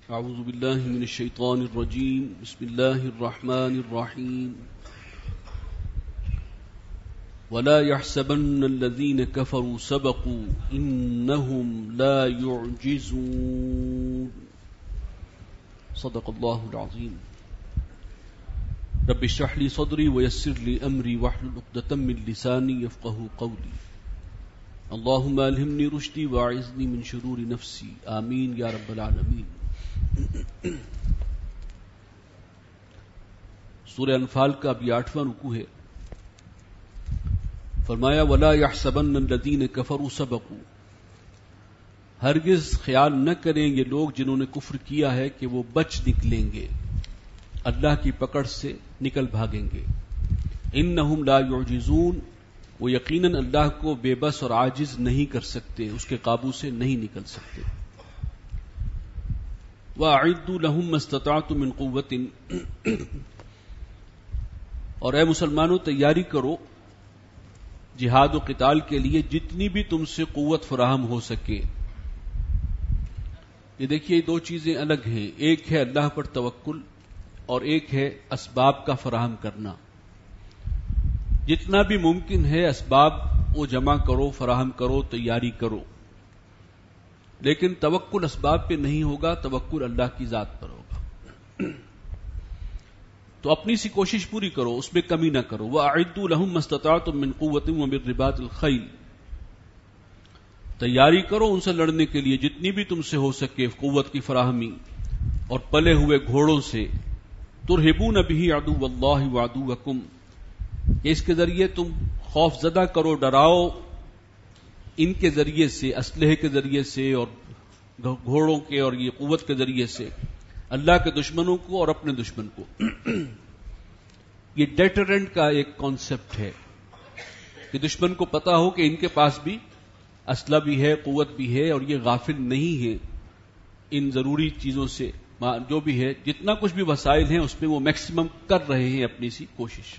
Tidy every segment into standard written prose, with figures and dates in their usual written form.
اعوذ باللہ من الشیطان الرجیم بسم اللہ الرحمن الرحیم ولا يحسبن الذين كفروا سبقوا انهم لا يعجزون صدق اللہ العظیم رب اشرح لي صدری ويسر لي امری واحلل عقدۃ من لسانی يفقهوا قولی اللهم الہمنی رشدی واعذنی من شرور نفسی آمین یا رب العالمین۔ سورہ انفال کا اب 8واں رکوع ہے۔ فرمایا ولا يحسبن الذين كفروا سبقوا، ہرگز خیال نہ کریں یہ لوگ جنہوں نے کفر کیا ہے کہ وہ بچ نکلیں گے، اللہ کی پکڑ سے نکل بھاگیں گے۔ انہم لا يعجزون، وہ یقیناً اللہ کو بے بس اور عاجز نہیں کر سکتے، اس کے قابو سے نہیں نکل سکتے۔ وَأَعِدُّوا لَهُم مَّا اسْتَطَعْتُم مِّن قُوَّةٍ، اور اے مسلمانوں تیاری کرو جہاد و قتال کے لیے جتنی بھی تم سے قوت فراہم ہو سکے۔ یہ دیکھیے دو چیزیں الگ ہیں، ایک ہے اللہ پر توکل اور ایک ہے اسباب کا فراہم کرنا۔ جتنا بھی ممکن ہے اسباب وہ جمع کرو، فراہم کرو، تیاری کرو، لیکن توکل اسباب پہ نہیں ہوگا، توکل اللہ کی ذات پر ہوگا۔ تو اپنی سی کوشش پوری کرو، اس میں کمی نہ کرو۔ وَأَعِدُّوا لَهُم مَّا اسْتَطَعْتُم مِّن قُوَّةٍ وَمِن رِّبَاطِ الْخَيْلِ، تیاری کرو ان سے لڑنے کے لیے جتنی بھی تم سے ہو سکے قوت کی فراہمی، اور پلے ہوئے گھوڑوں سے۔ تُرْهِبُونَ بِهِ عَدُوَّ اللَّهِ وَعَدُوَّكُمْ، کہ اس کے ذریعے تم خوف زدہ کرو، ڈراؤ ان کے ذریعے سے، اسلحے کے ذریعے سے اور گھوڑوں کے اور یہ قوت کے ذریعے سے، اللہ کے دشمنوں کو اور اپنے دشمن کو۔ یہ ڈیٹرنٹ کا ایک کانسیپٹ ہے کہ دشمن کو پتا ہو کہ ان کے پاس بھی اسلحہ بھی ہے، قوت بھی ہے، اور یہ غافل نہیں ہے ان ضروری چیزوں سے، جو بھی ہے جتنا کچھ بھی وسائل ہیں اس میں وہ میکسیمم کر رہے ہیں اپنی سی کوشش۔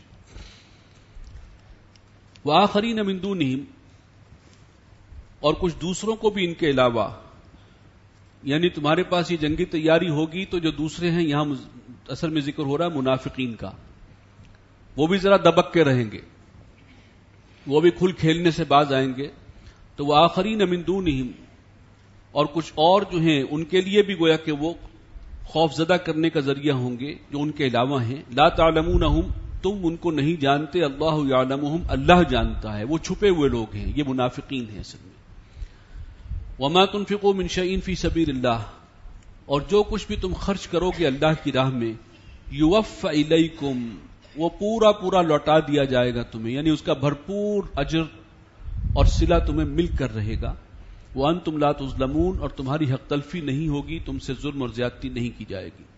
وآخرین من دونہم، اور کچھ دوسروں کو بھی ان کے علاوہ، یعنی تمہارے پاس یہ جنگی تیاری ہوگی تو جو دوسرے ہیں، یہاں اصل میں ذکر ہو رہا ہے منافقین کا، وہ بھی ذرا دبک کے رہیں گے، وہ بھی کھل کھیلنے سے باز آئیں گے۔ تو وآخرین من دونہم، اور کچھ اور جو ہیں ان کے لیے بھی گویا کہ وہ خوف زدہ کرنے کا ذریعہ ہوں گے جو ان کے علاوہ ہیں۔ لا تعلمونہم، تم ان کو نہیں جانتے، اللہ یعلمہم، اللہ جانتا ہے، وہ چھپے ہوئے لوگ ہیں، یہ منافقین ہیں اصل میں۔ وما تنفقوا من شيء في سبيل الله، اور جو کچھ بھی تم خرچ کرو گے اللہ کی راہ میں، یوفى الیکم، وہ پورا پورا لوٹا دیا جائے گا تمہیں، یعنی اس کا بھرپور اجر اور صلہ تمہیں مل کر رہے گا۔ وانتم لا تظلمون، اور تمہاری حق تلفی نہیں ہوگی، تم سے ظلم اور زیادتی نہیں کی جائے گی۔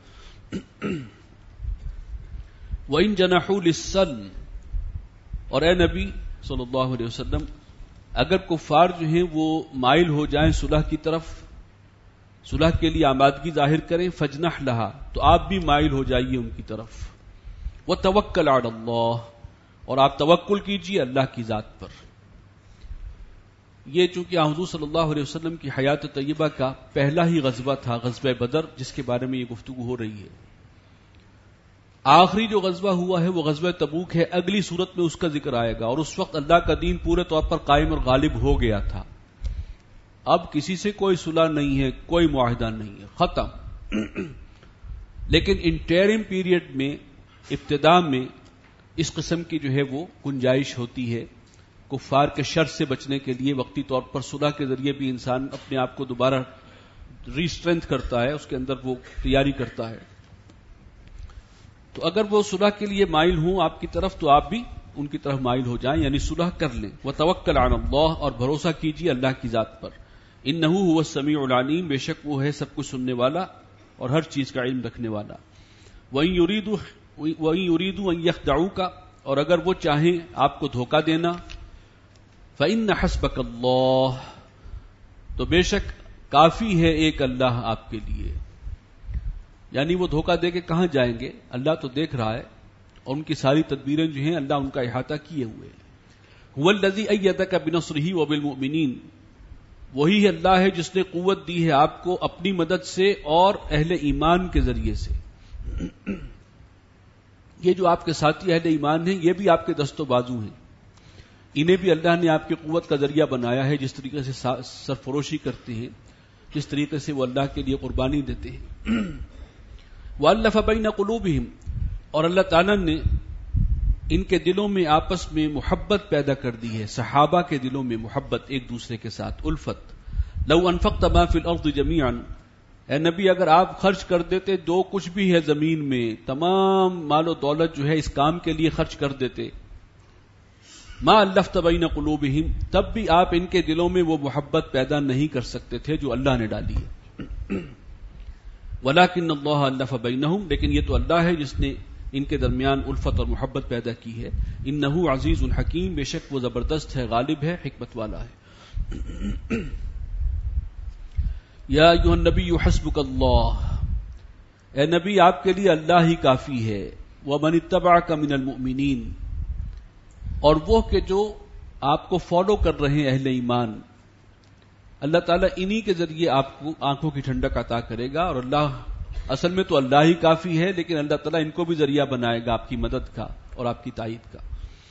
وَإِن جَنَحُوا لِلسَّلْمِ، اور اے نبی صلی اللہ علیہ وسلم اگر کفار جو ہیں وہ مائل ہو جائیں صلح کی طرف، صلح کے لیے آمادگی ظاہر کریں، فجنح لہا، تو آپ بھی مائل ہو جائیے ان کی طرف۔ وتوکل علی اللہ، اور آپ توکل کیجیے اللہ کی ذات پر۔ یہ چونکہ حضور صلی اللہ علیہ وسلم کی حیات طیبہ کا پہلا ہی غزوہ تھا، غزوہ بدر، جس کے بارے میں یہ گفتگو ہو رہی ہے۔ آخری جو غزوہ ہوا ہے وہ غزوہ تبوک ہے، اگلی صورت میں اس کا ذکر آئے گا، اور اس وقت اللہ کا دین پورے طور پر قائم اور غالب ہو گیا تھا۔ اب کسی سے کوئی صلح نہیں ہے، کوئی معاہدہ نہیں ہے، ختم۔ لیکن انٹرم پیریڈ میں، ابتدا میں اس قسم کی جو ہے وہ گنجائش ہوتی ہے، کفار کے شر سے بچنے کے لیے وقتی طور پر صلح کے ذریعے بھی انسان اپنے آپ کو دوبارہ ری-اسٹرینتھ کرتا ہے، اس کے اندر وہ تیاری کرتا ہے۔ تو اگر وہ صلح کے لیے مائل ہوں آپ کی طرف تو آپ بھی ان کی طرف مائل ہو جائیں، یعنی صلح کر لیں۔ وتوکل علی اللہ، اور بھروسہ کیجیے اللہ کی ذات پر۔ انہ هو السمیع العلیم، بے شک وہ ہے سب کچھ سننے والا اور ہر چیز کا علم رکھنے والا۔ وَإِن يُرِيدُوا أَن يَخْدَعُوكَ، اور اگر وہ چاہیں آپ کو دھوکہ دینا، فَإِنَّ حَسْبَكَ اللَّهُ، تو بے شک کافی ہے ایک اللہ آپ کے لیے۔ یعنی وہ دھوکہ دے کے کہاں جائیں گے، اللہ تو دیکھ رہا ہے، اور ان کی ساری تدبیریں جو ہیں اللہ ان کا احاطہ کیے ہوئے۔ هُوَ الَّذِي أَيَّدَكَ بِنَصْرِهِ وَبِالْمُؤْمِنِينَ، وہی اللہ ہے جس نے قوت دی ہے آپ کو اپنی مدد سے اور اہل ایمان کے ذریعے سے. یہ جو آپ کے ساتھی اہل ایمان ہیں یہ بھی آپ کے دست و بازو ہیں. انہیں بھی اللہ نے آپ کی قوت کا ذریعہ بنایا ہے. جس طریقے سے سرفروشی کرتے ہیں, جس طریقے سے وہ اللہ کے لیے قربانی دیتے ہیں. وَأَلَّفَ بَيْنَ قُلُوبِهِمْ, اور اللہ تعالیٰ نے ان کے دلوں میں آپس میں محبت پیدا کر دی ہے. صحابہ کے دلوں میں محبت ایک دوسرے کے ساتھ, الفت. لَوْ أَنفَقْتَ مَا فِي الْأَرْضِ جَمِيعًا, اے نبی اگر آپ خرچ کر دیتے جو کچھ بھی ہے زمین میں, تمام مال و دولت جو ہے اس کام کے لیے خرچ کر دیتے, ما الفت بین قلوبہم, تب بھی آپ ان کے دلوں میں وہ محبت پیدا نہیں کر سکتے تھے جو اللہ نے ڈالی ہے. ولکن اللہ الف بینہم, لیکن یہ تو اللہ ہے جس نے ان کے درمیان الفت اور محبت پیدا کی ہے. انہ عزیز حکیم, بے شک وہ زبردست ہے, غالب ہے, حکمت والا ہے. یا ایھا النبی حسبک اللہ, اے نبی آپ کے لیے اللہ ہی کافی ہے. ومن اتبعک من المؤمنین, اور وہ کہ جو آپ کو فالو کر رہے ہیں اہل ایمان, اللہ تعالیٰ انہی کے ذریعے آپ کو آنکھوں کی ٹھنڈک عطا کرے گا. اور اللہ اصل میں تو اللہ ہی کافی ہے, لیکن اللہ تعالیٰ ان کو بھی ذریعہ بنائے گا آپ کی مدد کا اور آپ کی تائید کا.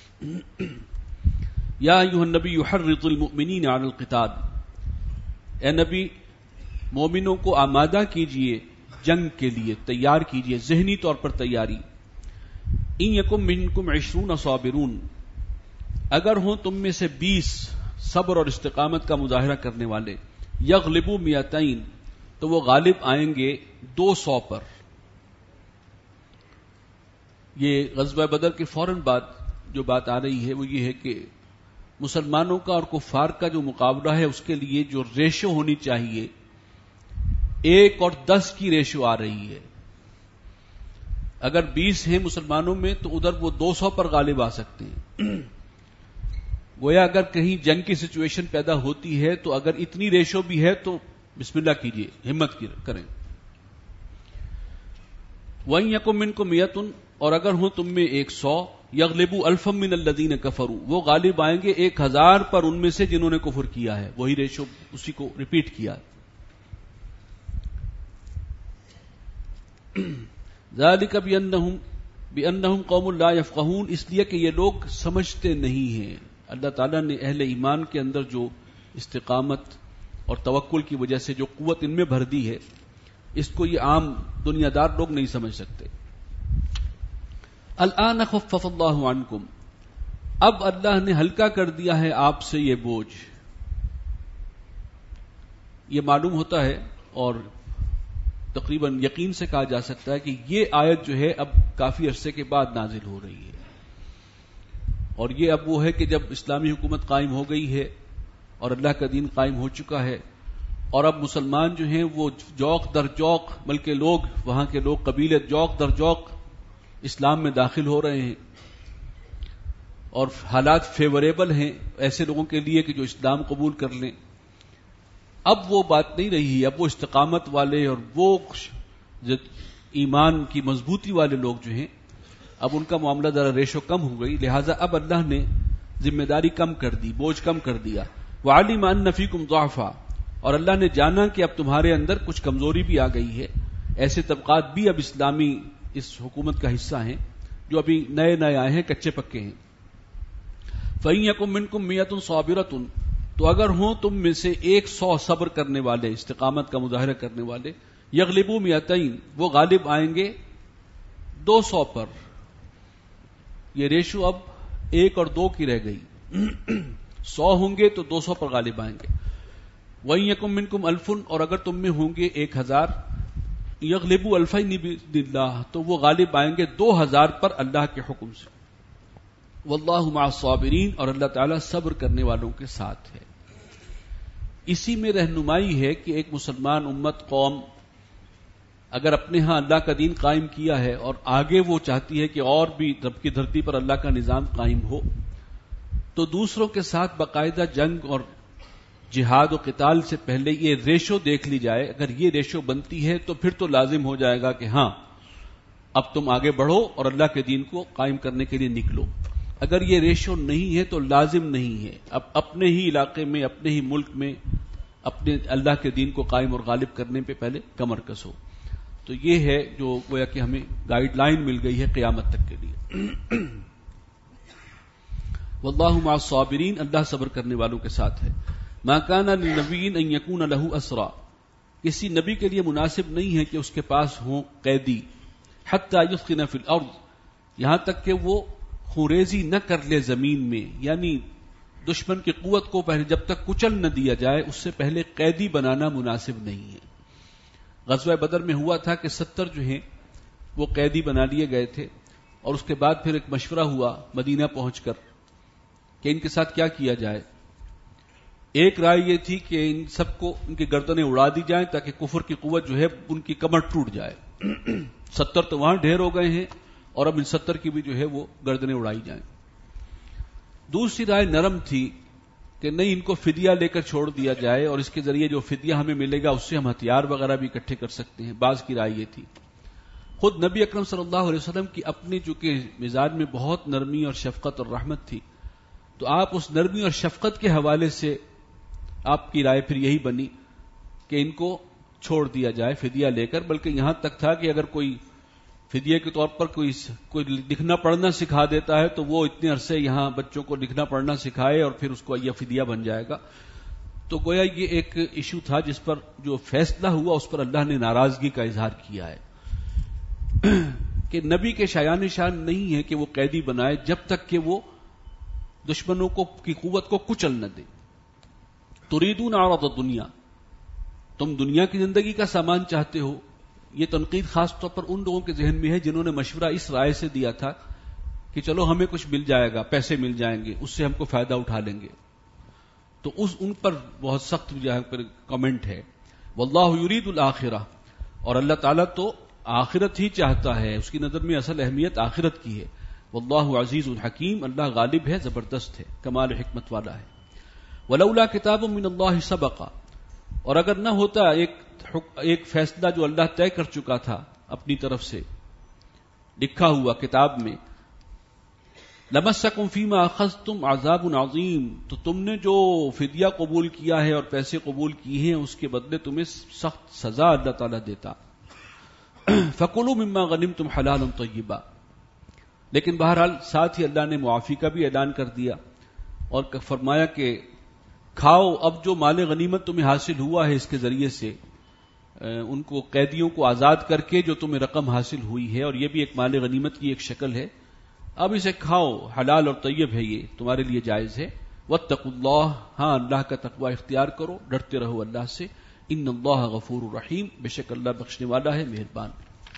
یا ایھا النبی حرض المؤمنین علی القتال, اے نبی مومنوں کو آمادہ کیجئے جنگ کے لیے, تیار کیجئے, ذہنی طور پر تیاری. ان یکم منکم 20 صابرون, اگر ہوں تم میں سے 20 صبر اور استقامت کا مظاہرہ کرنے والے, یغلبوا 200, تو وہ غالب آئیں گے 200 پر. یہ غزوہ بدر کے فوراً بعد جو بات آ رہی ہے وہ یہ ہے کہ مسلمانوں کا اور کفار کا جو مقابلہ ہے اس کے لیے جو ریشو ہونی چاہیے 1 اور 10 کی ریشو آ رہی ہے. اگر 20 ہیں مسلمانوں میں تو ادھر وہ 200 پر غالب آ سکتے ہیں. گویا اگر کہیں جنگ کی سچویشن پیدا ہوتی ہے تو اگر اتنی ریشو بھی ہے تو بسم اللہ کیجئے, ہمت کریں. وَإِن يَكُن مِّنكُم مِّئَةٌ, اور اگر ہوں تم میں 100, یغلبوا الفا من الذین کفروا, وہ غالب آئیں گے 1000 پر ان میں سے جنہوں نے کفر کیا ہے. وہی ریشو اسی کو ریپیٹ کیا. ذالک بأنہم قوم لا یفقہون, اس لیے کہ یہ لوگ سمجھتے نہیں ہیں. اللہ تعالیٰ نے اہل ایمان کے اندر جو استقامت اور توکل کی وجہ سے جو قوت ان میں بھر دی ہے, اس کو یہ عام دنیا دار لوگ نہیں سمجھ سکتے. الآن خفف اللہ عنکم, اب اللہ نے ہلکا کر دیا ہے آپ سے یہ بوجھ. یہ معلوم ہوتا ہے اور تقریباً یقین سے کہا جا سکتا ہے کہ یہ آیت جو ہے اب کافی عرصے کے بعد نازل ہو رہی ہے. اور یہ اب وہ ہے کہ جب اسلامی حکومت قائم ہو گئی ہے اور اللہ کا دین قائم ہو چکا ہے, اور اب مسلمان جو ہیں وہ جوق در جوق, بلکہ لوگ وہاں کے لوگ قبیلے جوق در جوق اسلام میں داخل ہو رہے ہیں, اور حالات فیوریبل ہیں ایسے لوگوں کے لیے کہ جو اسلام قبول کر لیں. اب وہ بات نہیں رہی, اب وہ استقامت والے اور وہ ایمان کی مضبوطی والے لوگ جو ہیں اب ان کا معاملہ ذرا ریشو کم ہو گئی. لہٰذا اب اللہ نے ذمہ داری کم کر دی, بوجھ کم کر دیا. وعلم ان فیکم ضعفا, اور اللہ نے جانا کہ اب تمہارے اندر کچھ کمزوری بھی آ گئی ہے. ایسے طبقات بھی اب اسلامی اس حکومت کا حصہ ہیں جو ابھی نئے نئے آئے ہیں, کچے پکے ہیں. فإن یکم منکم 100 صابرۃ, تو اگر ہوں تم میں سے 100 صبر کرنے والے, استقامت کا مظاہرہ کرنے والے, یغلبوا 200, وہ غالب آئیں گے 200 پر. یہ ریشو اب 1 اور 2 کی رہ گئی. 100 ہوں گے تو 200 پر غالب آئیں گے. وَإِن يَكُن مِّنكُمْ أَلْفٌ, اور اگر تم میں ہوں گے 1000, یغلبوا الفین بإذن اللہ, تو وہ غالب آئیں گے 2000 پر اللہ کے حکم سے. واللہ مع الصابرین, اور اللہ تعالیٰ صبر کرنے والوں کے ساتھ ہے. اسی میں رہنمائی ہے کہ ایک مسلمان امت قوم اگر اپنے ہاں اللہ کا دین قائم کیا ہے اور آگے وہ چاہتی ہے کہ اور بھی رب کی دھرتی پر اللہ کا نظام قائم ہو, تو دوسروں کے ساتھ باقاعدہ جنگ اور جہاد و قتال سے پہلے یہ ریشو دیکھ لی جائے. اگر یہ ریشو بنتی ہے تو پھر تو لازم ہو جائے گا کہ ہاں اب تم آگے بڑھو اور اللہ کے دین کو قائم کرنے کے لیے نکلو. اگر یہ ریشو نہیں ہے تو لازم نہیں ہے. اب اپنے ہی علاقے میں, اپنے ہی ملک میں اپنے اللہ کے دین کو قائم اور غالب کرنے پہ پہلے کمر کسو. تو یہ ہے جو گویا کہ ہمیں گائیڈ لائن مل گئی ہے قیامت تک کے لیے. واللہ مع الصابرین، اللہ صبر کرنے والوں کے ساتھ ہے. ما کان للنبی ان یکون له اسرا، کسی نبی کے لیے مناسب نہیں ہے کہ اس کے پاس ہوں قیدی، حتی یثخن فی الارض، یہاں تک کہ وہ خوریزی نہ کر لے زمین میں، یعنی دشمن کی قوت کو پہلے جب تک کچل نہ دیا جائے اس سے پہلے قیدی بنانا مناسب نہیں ہے. غزوہ بدر میں ہوا تھا کہ 70 جو ہیں وہ قیدی بنا لیے گئے تھے، اور اس کے بعد پھر ایک مشورہ ہوا مدینہ پہنچ کر کہ ان کے ساتھ کیا کیا جائے. ایک رائے یہ تھی کہ ان سب کو ان کی گردنیں اڑا دی جائیں تاکہ کفر کی قوت جو ہے ان کی کمر ٹوٹ جائے. 70 تو وہاں ڈھیر ہو گئے ہیں اور اب ان 70 کی بھی جو ہے وہ گردنیں اڑائی جائیں. دوسری رائے نرم تھی کہ نہیں، ان کو فدیہ لے کر چھوڑ دیا جائے اور اس کے ذریعے جو فدیہ ہمیں ملے گا اس سے ہم ہتھیار وغیرہ بھی اکٹھے کر سکتے ہیں. بعض کی رائے یہ تھی. خود نبی اکرم صلی اللہ علیہ وسلم کی اپنی چونکہ مزاج میں بہت نرمی اور شفقت اور رحمت تھی، تو آپ اس نرمی اور شفقت کے حوالے سے آپ کی رائے پھر یہی بنی کہ ان کو چھوڑ دیا جائے فدیہ لے کر. بلکہ یہاں تک تھا کہ اگر کوئی فدیہ کے طور پر کوئی لکھنا پڑھنا سکھا دیتا ہے تو وہ اتنے عرصے یہاں بچوں کو لکھنا پڑھنا سکھائے اور پھر اس کو یہ فدیہ بن جائے گا. تو گویا یہ ایک ایشو تھا جس پر جو فیصلہ ہوا اس پر اللہ نے ناراضگی کا اظہار کیا ہے کہ نبی کے شایان شان نہیں ہے کہ وہ قیدی بنائے جب تک کہ وہ دشمنوں کی قوت کو کچل نہ دے. تریدون عرض الدنیا، تم دنیا کی زندگی کا سامان چاہتے ہو. یہ تنقید خاص طور پر ان لوگوں کے ذہن میں ہے جنہوں نے مشورہ اس رائے سے دیا تھا کہ چلو ہمیں کچھ مل جائے گا، پیسے مل جائیں گے، اس سے ہم کو فائدہ اٹھا لیں گے. تو ان پر بہت سخت کمنٹ ہے. واللہ یرید الآخرہ، اور اللہ تعالیٰ تو آخرت ہی چاہتا ہے، اس کی نظر میں اصل اہمیت آخرت کی ہے. واللہ عزیز الحکیم، اللہ غالب ہے، زبردست ہے، کمال حکمت والا ہے. ولولا کتاب من اللہ سبق، اور اگر نہ ہوتا ایک فیصلہ جو اللہ طے کر چکا تھا اپنی طرف سے لکھا ہوا کتاب میں، لمسکم فیما اخذتم عذاب عظیم، تو تم نے جو فدیہ قبول کیا ہے اور پیسے قبول کیے ہیں اس کے بدلے تمہیں سخت سزا اللہ تعالیٰ دیتا. فکلوا مما غنمتم حلالا طیبا، لیکن بہرحال ساتھ ہی اللہ نے معافی کا بھی اعلان کر دیا اور فرمایا کہ کھاؤ اب جو مال غنیمت تمہیں حاصل ہوا ہے اس کے ذریعے سے، ان کو قیدیوں کو آزاد کر کے جو تمہیں رقم حاصل ہوئی ہے، اور یہ بھی ایک مال غنیمت کی ایک شکل ہے، اب اسے کھاؤ، حلال اور طیب ہے، یہ تمہارے لیے جائز ہے. واتقوا اللہ، ہاں اللہ کا تقوی اختیار کرو، ڈرتے رہو اللہ سے. ان اللہ غفور رحیم، بے شک اللہ بخشنے والا ہے، مہربان.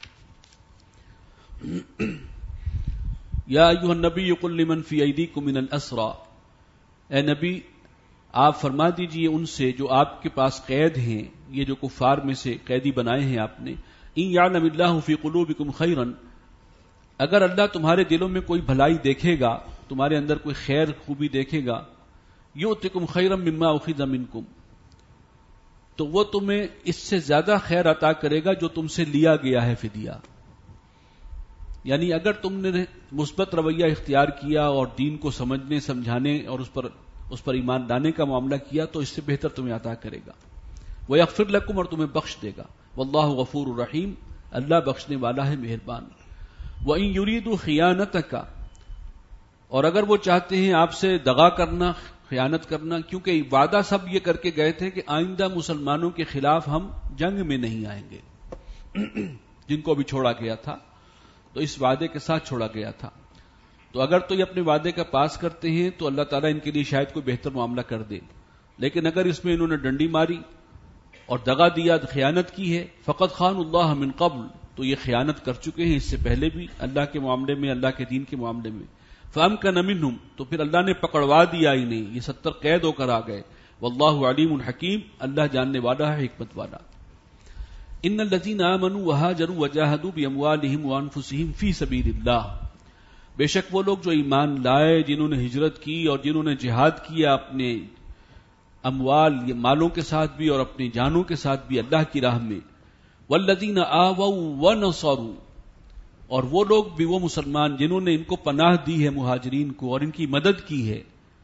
یا ایھا النبی قل لمن فی ایدیکم من الاسری، اے نبی آپ فرما دیجئے ان سے جو آپ کے پاس قید ہیں، یہ جو کفار میں سے قیدی بنائے ہیں آپ نے، ان یعلم اللہ فی قلوبکم خیرا، اگر اللہ تمہارے دلوں میں کوئی بھلائی دیکھے گا، تمہارے اندر کوئی خیر خوبی دیکھے گا، یؤتکم خیرا مما اخذ منکم، تو وہ تمہیں اس سے زیادہ خیر عطا کرے گا جو تم سے لیا گیا ہے فدیہ. یعنی اگر تم نے مثبت رویہ اختیار کیا اور دین کو سمجھنے سمجھانے اور اس پر ایمان لانے کا معاملہ کیا تو اس سے بہتر تمہیں عطا کرے گا. وَيَغْفِرْ لَكُمْ، اور تمہیں بخش دے گا. وَاللَّهُ غَفُورٌ رَحِيمٌ، اللہ بخشنے والا ہے، مہربان. وَإِن يُرِيدُوا خِيَانَتَكَ، اور اگر وہ چاہتے ہیں آپ سے دغا کرنا، خیانت کرنا، کیونکہ وعدہ سب یہ کر کے گئے تھے کہ آئندہ مسلمانوں کے خلاف ہم جنگ میں نہیں آئیں گے، جن کو بھی چھوڑا گیا تھا تو اس وعدے کے ساتھ چھوڑا گیا تھا. تو اگر تو یہ اپنے وعدے کا پاس کرتے ہیں تو اللہ تعالیٰ ان کے لیے شاید کوئی بہتر معاملہ کر دے، لیکن اگر اس میں انہوں نے ڈنڈی ماری اور دغا دیا، خیانت کی ہے، فقد خان اللہ من قبل، تو یہ خیانت کر چکے ہیں اس سے پہلے بھی اللہ کے معاملے میں، اللہ کے دین کے معاملے میں. فَأَمْكَنَ مِنْهُمْ، تو پھر اللہ نے پکڑوا دیا انہیں، یہ 70 قید ہو کر آ گئے. واللہ علیم حکیم، اللہ جاننے والا ہے، حکمت والا. ان الذین آمنوا وهاجروا وجاهدوا باموالهم وانفسهم فی سبیل اللہ، بے شک وہ لوگ جو ایمان لائے، جنہوں نے ہجرت کی اور جنہوں نے جہاد کیا اپنے اموال، مالوں کے ساتھ بھی اور اپنی جانوں کے ساتھ بھی اللہ کی راہ میں. والذین آووا ونصروا، اور وہ لوگ بھی، وہ مسلمان جنہوں نے ان کو پناہ دی ہے مہاجرین کو اور ان کی مدد کی ہے.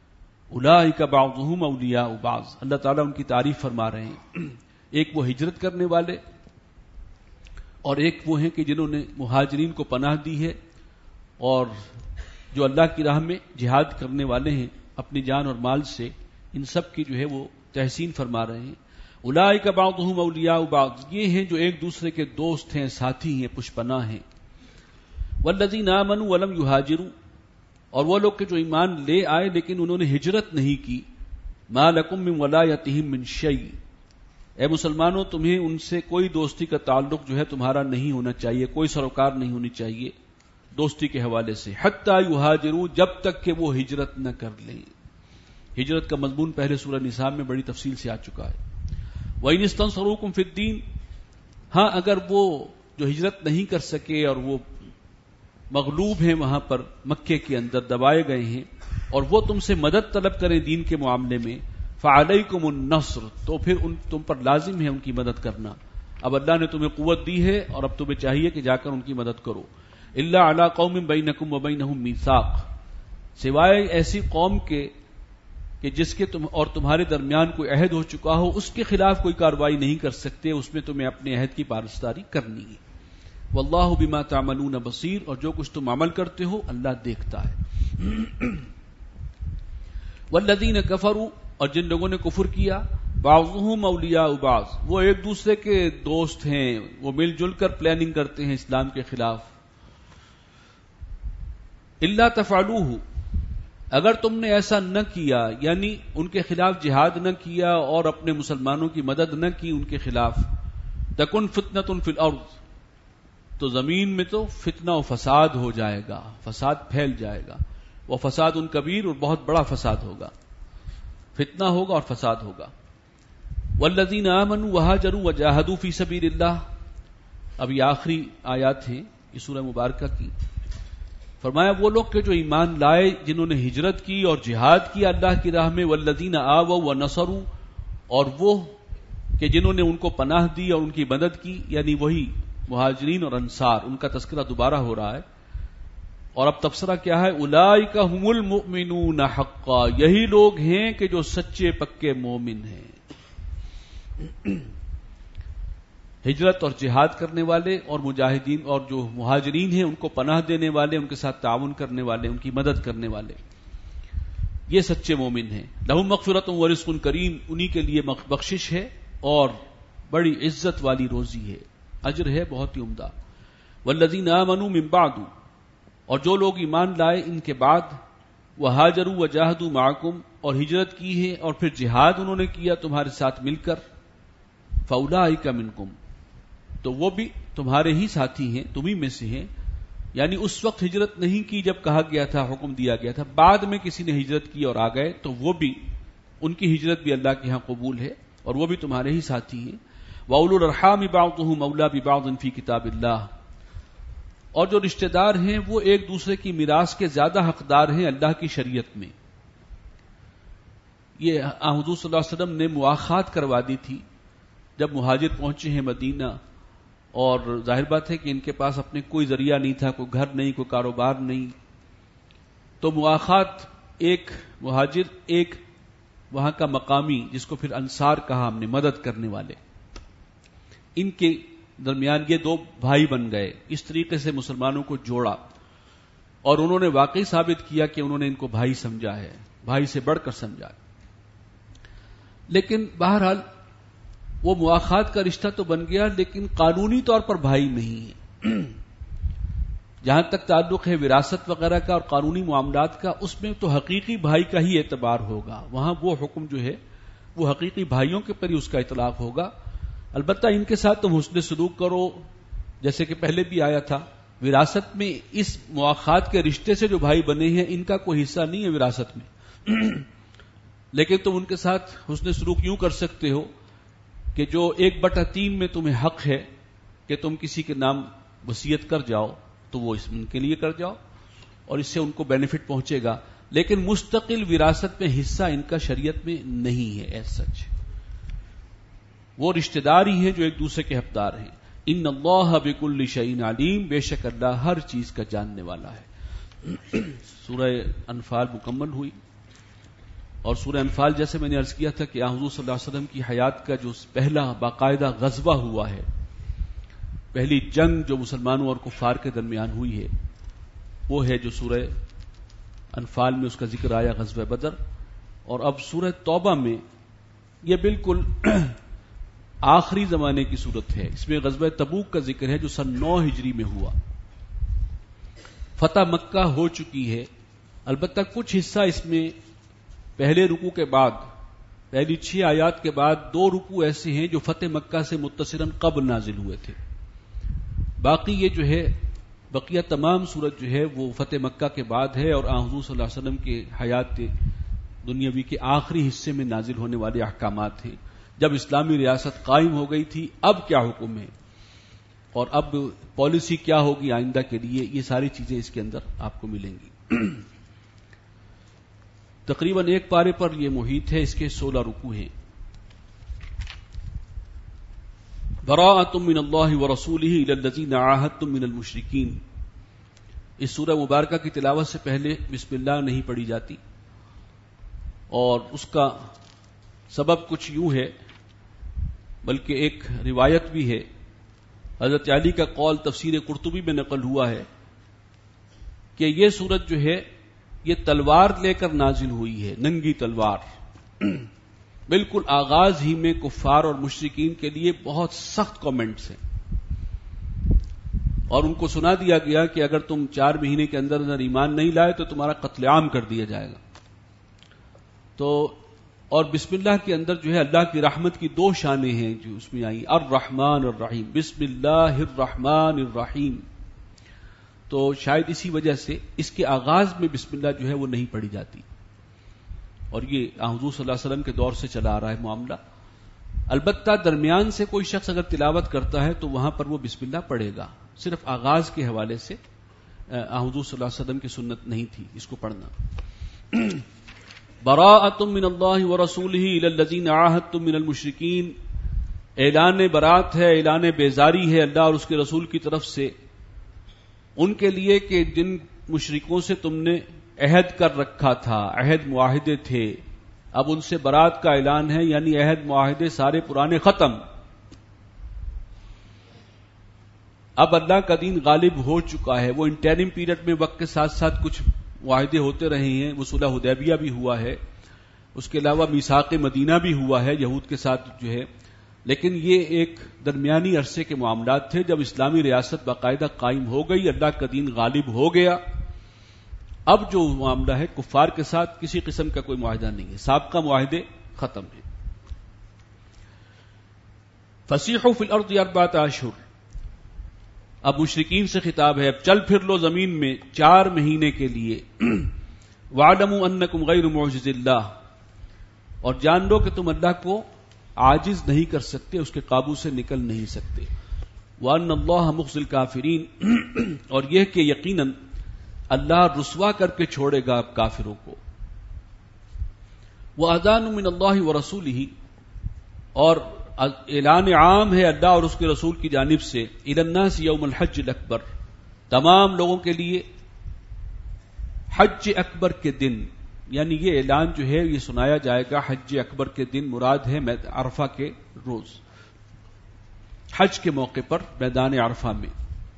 اولئک بعضهم اولیاء بعض، اللہ تعالیٰ ان کی تعریف فرما رہے ہیں. ایک وہ ہجرت کرنے والے اور ایک وہ ہیں کہ جنہوں نے مہاجرین کو پناہ دی ہے، اور جو اللہ کی راہ میں جہاد کرنے والے ہیں اپنی جان اور مال سے، ان سب کی جو ہے وہ تحسین فرما رہے ہیں. اولئک بعضهم اولیاء بعض، یہ ہیں جو ایک دوسرے کے دوست ہیں، ساتھی ہیں، پشپناہ ہیں. والذین آمنوا ولم یہاجروا، اور وہ لوگ کہ جو ایمان لے آئے لیکن انہوں نے ہجرت نہیں کی. ما لکم من ولایتہم من شیء، اے مسلمانوں تمہیں ان سے کوئی دوستی کا تعلق جو ہے تمہارا نہیں ہونا چاہیے، کوئی سروکار نہیں ہونی چاہیے دوستی کے حوالے سے. حتی یہاجروا، جب تک کہ وہ ہجرت نہ کر لیں. ہجرت کا مضمون پہلے سورہ نساء میں بڑی تفصیل سے آ چکا ہے. وَإِنِ اسْتَنصَرُوكُمْ فِي الدِّينِ، ہاں اگر وہ جو ہجرت نہیں کر سکے اور وہ مغلوب ہیں وہاں پر مکے کے اندر دبائے گئے ہیں، اور وہ تم سے مدد طلب کریں دین کے معاملے میں، فَعَلَيْكُمُ النَّصْرُ، تو پھر تم پر لازم ہے ان کی مدد کرنا. اب اللہ نے تمہیں قوت دی ہے اور اب تمہیں چاہیے کہ جا کر ان کی مدد کرو. إِلَّا عَلَىٰ قَوْمٍ بَيْنَكُمْ وَبَيْنَهُمْ مِيثَاقٌ، سوائے ایسی قوم کے کہ جس کے اور تمہارے درمیان کوئی عہد ہو چکا ہو، اس کے خلاف کوئی کارروائی نہیں کر سکتے، اس میں تمہیں اپنے عہد کی پاسداری کرنی ہے. واللہ بما تعملون بصیر، اور جو کچھ تم عمل کرتے ہو اللہ دیکھتا ہے. والذین کفروا، اور جن لوگوں نے کفر کیا، بعضهم اولیاء بعض، وہ ایک دوسرے کے دوست ہیں، وہ مل جل کر پلاننگ کرتے ہیں اسلام کے خلاف. الا تفعلوه، اگر تم نے ایسا نہ کیا، یعنی ان کے خلاف جہاد نہ کیا اور اپنے مسلمانوں کی مدد نہ کی ان کے خلاف، تکن فتنۃ فی الارض، تو زمین میں تو فتنہ و فساد ہو جائے گا، فساد پھیل جائے گا. وہ فساد ان کبیر، اور بہت بڑا فساد ہوگا، فتنہ ہوگا اور فساد ہوگا. والذین آمنوا وہاجروا وجاہدوا فی سبیل اللہ، اب یہ آخری آیات ہیں یہ سورہ مبارکہ کی. فرمایا وہ لوگ کہ جو ایمان لائے، جنہوں نے ہجرت کی اور جہاد کیا اللہ کی راہ میں. والذین آووا ونصروا، اور وہ کہ جنہوں نے ان کو پناہ دی اور ان کی مدد کی، یعنی وہی مہاجرین اور انصار، ان کا تذکرہ دوبارہ ہو رہا ہے. اور اب تبصرہ کیا ہے؟ اولئک هم المؤمنون حقا، یہی لوگ ہیں کہ جو سچے پکے مومن ہیں. ہجرت اور جہاد کرنے والے اور مجاہدین اور جو مہاجرین ہیں ان کو پناہ دینے والے، ان کے ساتھ تعاون کرنے والے، ان کی مدد کرنے والے، یہ سچے مومن ہیں. لہم مغفرۃ ورزق کریم، انہی کے لیے بخشش ہے اور بڑی عزت والی روزی ہے، اجر ہے بہت ہی عمدہ. والذین آمنوا من بعد، اور جو لوگ ایمان لائے ان کے بعد، وہاجروا وجاہدوا معکم، اور ہجرت کی ہے اور پھر جہاد انہوں نے کیا تمہارے ساتھ مل کر، فاولئک منکم، تو وہ بھی تمہارے ہی ساتھی ہیں، تمہیں میں سے ہیں. یعنی اس وقت ہجرت نہیں کی جب کہا گیا تھا، حکم دیا گیا تھا، بعد میں کسی نے ہجرت کی اور آ گئے تو وہ بھی، ان کی ہجرت بھی اللہ کے ہاں قبول ہے اور وہ بھی تمہارے ہی ساتھی ہیں. وَأُولُو الْأَرْحَامِ بَعْضُهُمْ أَوْلَىٰ بِبَعْضٍ فِي کتاب اللہ، اور جو رشتہ دار ہیں وہ ایک دوسرے کی میراث کے زیادہ حقدار ہیں اللہ کی شریعت میں. یہ حضور صلی اللہ علیہ وسلم نے مواخات کروا دی تھی جب مہاجر پہنچے ہیں مدینہ، اور ظاہر بات ہے کہ ان کے پاس اپنے کوئی ذریعہ نہیں تھا، کوئی گھر نہیں، کوئی کاروبار نہیں، تو مواخات ایک مہاجر، ایک وہاں کا مقامی جس کو پھر انصار کہا ہم نے، مدد کرنے والے، ان کے درمیان یہ دو بھائی بن گئے. اس طریقے سے مسلمانوں کو جوڑا اور انہوں نے واقعی ثابت کیا کہ انہوں نے ان کو بھائی سمجھا ہے، بھائی سے بڑھ کر سمجھا ہے. لیکن بہرحال وہ مواخات کا رشتہ تو بن گیا لیکن قانونی طور پر بھائی نہیں ہے. جہاں تک تعلق ہے وراثت وغیرہ کا اور قانونی معاملات کا، اس میں تو حقیقی بھائی کا ہی اعتبار ہوگا، وہاں وہ حکم جو ہے وہ حقیقی بھائیوں کے پر ہی اس کا اطلاق ہوگا. البتہ ان کے ساتھ تم حسن سلوک کرو، جیسے کہ پہلے بھی آیا تھا. وراثت میں اس مواخات کے رشتے سے جو بھائی بنے ہیں ان کا کوئی حصہ نہیں ہے وراثت میں، لیکن تم ان کے ساتھ حسن سلوک یوں کر سکتے ہو کہ جو 1/3 میں تمہیں حق ہے کہ تم کسی کے نام وصیت کر جاؤ تو وہ اس ان کے لیے کر جاؤ اور اس سے ان کو بینیفٹ پہنچے گا، لیکن مستقل وراثت میں حصہ ان کا شریعت میں نہیں ہے. ایز سچ وہ رشتہ دار ہی ہیں جو ایک دوسرے کے حقدار ہیں. ان اللہ بکل شیء علیم، بے شک اللہ ہر چیز کا جاننے والا ہے. سورہ انفال مکمل ہوئی. اور سورہ انفال جیسے میں نے عرض کیا تھا کہ حضور صلی اللہ علیہ وسلم کی حیات کا جو پہلا باقاعدہ غزوہ ہوا ہے، پہلی جنگ جو مسلمانوں اور کفار کے درمیان ہوئی ہے، وہ ہے جو سورہ انفال میں اس کا ذکر آیا، غزوہ بدر. اور اب سورہ توبہ میں یہ بالکل آخری زمانے کی صورت ہے. اس میں غزوہ تبوک کا ذکر ہے جو سن 9 ہجری میں ہوا. فتح مکہ ہو چکی ہے، البتہ کچھ حصہ اس میں پہلے رکوع کے بعد، پہلی 6 آیات کے بعد 2 رکوع ایسے ہیں جو فتح مکہ سے متصلاً قبل نازل ہوئے تھے. باقی یہ جو ہے بقیہ تمام صورت جو ہے وہ فتح مکہ کے بعد ہے، اور حضور صلی اللہ علیہ وسلم کے حیات دنیاوی کے آخری حصے میں نازل ہونے والے احکامات ہیں. جب اسلامی ریاست قائم ہو گئی تھی اب کیا حکم ہے اور اب پالیسی کیا ہوگی آئندہ کے لیے، یہ ساری چیزیں اس کے اندر آپ کو ملیں گی. تقریباً ایک پارے پر یہ محیط ہے، اس کے 16 رکوع ہیں. براءۃ من اللہ ورسولہ الی الذین عاہدتم من المشرکین. اس سورہ مبارکہ کی تلاوت سے پہلے بسم اللہ نہیں پڑھی جاتی، اور اس کا سبب کچھ یوں ہے، بلکہ ایک روایت بھی ہے. حضرت علی کا قول تفسیر قرطبی میں نقل ہوا ہے کہ یہ سورت جو ہے یہ تلوار لے کر نازل ہوئی ہے، ننگی تلوار. بالکل آغاز ہی میں کفار اور مشرکین کے لیے بہت سخت کامنٹس ہیں، اور ان کو سنا دیا گیا کہ اگر تم 4 مہینے کے اندر اندر ایمان نہیں لائے تو تمہارا قتل عام کر دیا جائے گا. تو اور بسم اللہ کے اندر جو ہے اللہ کی رحمت کی 2 شانیں ہیں جو اس میں آئی، الرحمن الرحیم، بسم اللہ الرحمن الرحیم. تو شاید اسی وجہ سے اس کے آغاز میں بسم اللہ جو ہے وہ نہیں پڑھی جاتی، اور یہ حضور صلی اللہ علیہ وسلم کے دور سے چلا آ رہا ہے معاملہ. البتہ درمیان سے کوئی شخص اگر تلاوت کرتا ہے تو وہاں پر وہ بسم اللہ پڑھے گا. صرف آغاز کے حوالے سے حضور صلی اللہ علیہ وسلم کی سنت نہیں تھی اس کو پڑھنا. براءۃ من اللہ ورسولہ الی الذین عاہدتم من المشرکین. اعلان برات ہے، اعلان بیزاری ہے اللہ اور اس کے رسول کی طرف سے ان کے لیے کہ جن مشرکوں سے تم نے عہد کر رکھا تھا، عہد معاہدے تھے، اب ان سے برات کا اعلان ہے، یعنی عہد معاہدے سارے پرانے ختم. اب اللہ کا دین غالب ہو چکا ہے. وہ انٹرم پیریڈ میں وقت کے ساتھ ساتھ کچھ معاہدے ہوتے رہے ہیں. وہ صلح حدیبیہ بھی ہوا ہے، اس کے علاوہ میثاق مدینہ بھی ہوا ہے یہود کے ساتھ جو ہے، لیکن یہ ایک درمیانی عرصے کے معاملات تھے جب اسلامی ریاست باقاعدہ قائم ہو گئی، اللہ کا دین غالب ہو گیا. اب جو معاملہ ہے کفار کے ساتھ کسی قسم کا کوئی معاہدہ نہیں ہے، سابقہ معاہدے ختم ہیں. فسیحوا فی الارض 4 اشہر. اب مشرکین سے خطاب ہے، اب چل پھر لو زمین میں 4 مہینے کے لیے. وَاعْلَمُوا أَنَّكُمْ غَيْرُ مُعْجِزِ اللَّهِ. اور جان لو کہ تم اللہ کو عاجز نہیں کر سکتے، اس کے قابو سے نکل نہیں سکتے. وَأَنَّ اللَّهَ مُخْزِي الْكَافِرِينَ. اور یہ کہ یقیناً اللہ رسوا کر کے چھوڑے گا اب کافروں کو. وَأَذَانٌ مِّنَ اللَّهِ وَرَسُولِهِ. اور اعلان عام ہے اللہ اور اس کے رسول کی جانب سے، إِلَى النَّاسِ يَوْمَ الْحَجِّ الْأَكْبَرِ. تمام لوگوں کے لیے حج اکبر کے دن، یعنی یہ اعلان جو ہے یہ سنایا جائے گا حج اکبر کے دن. مراد ہے عرفہ کے روز، حج کے موقع پر میدان عرفہ میں.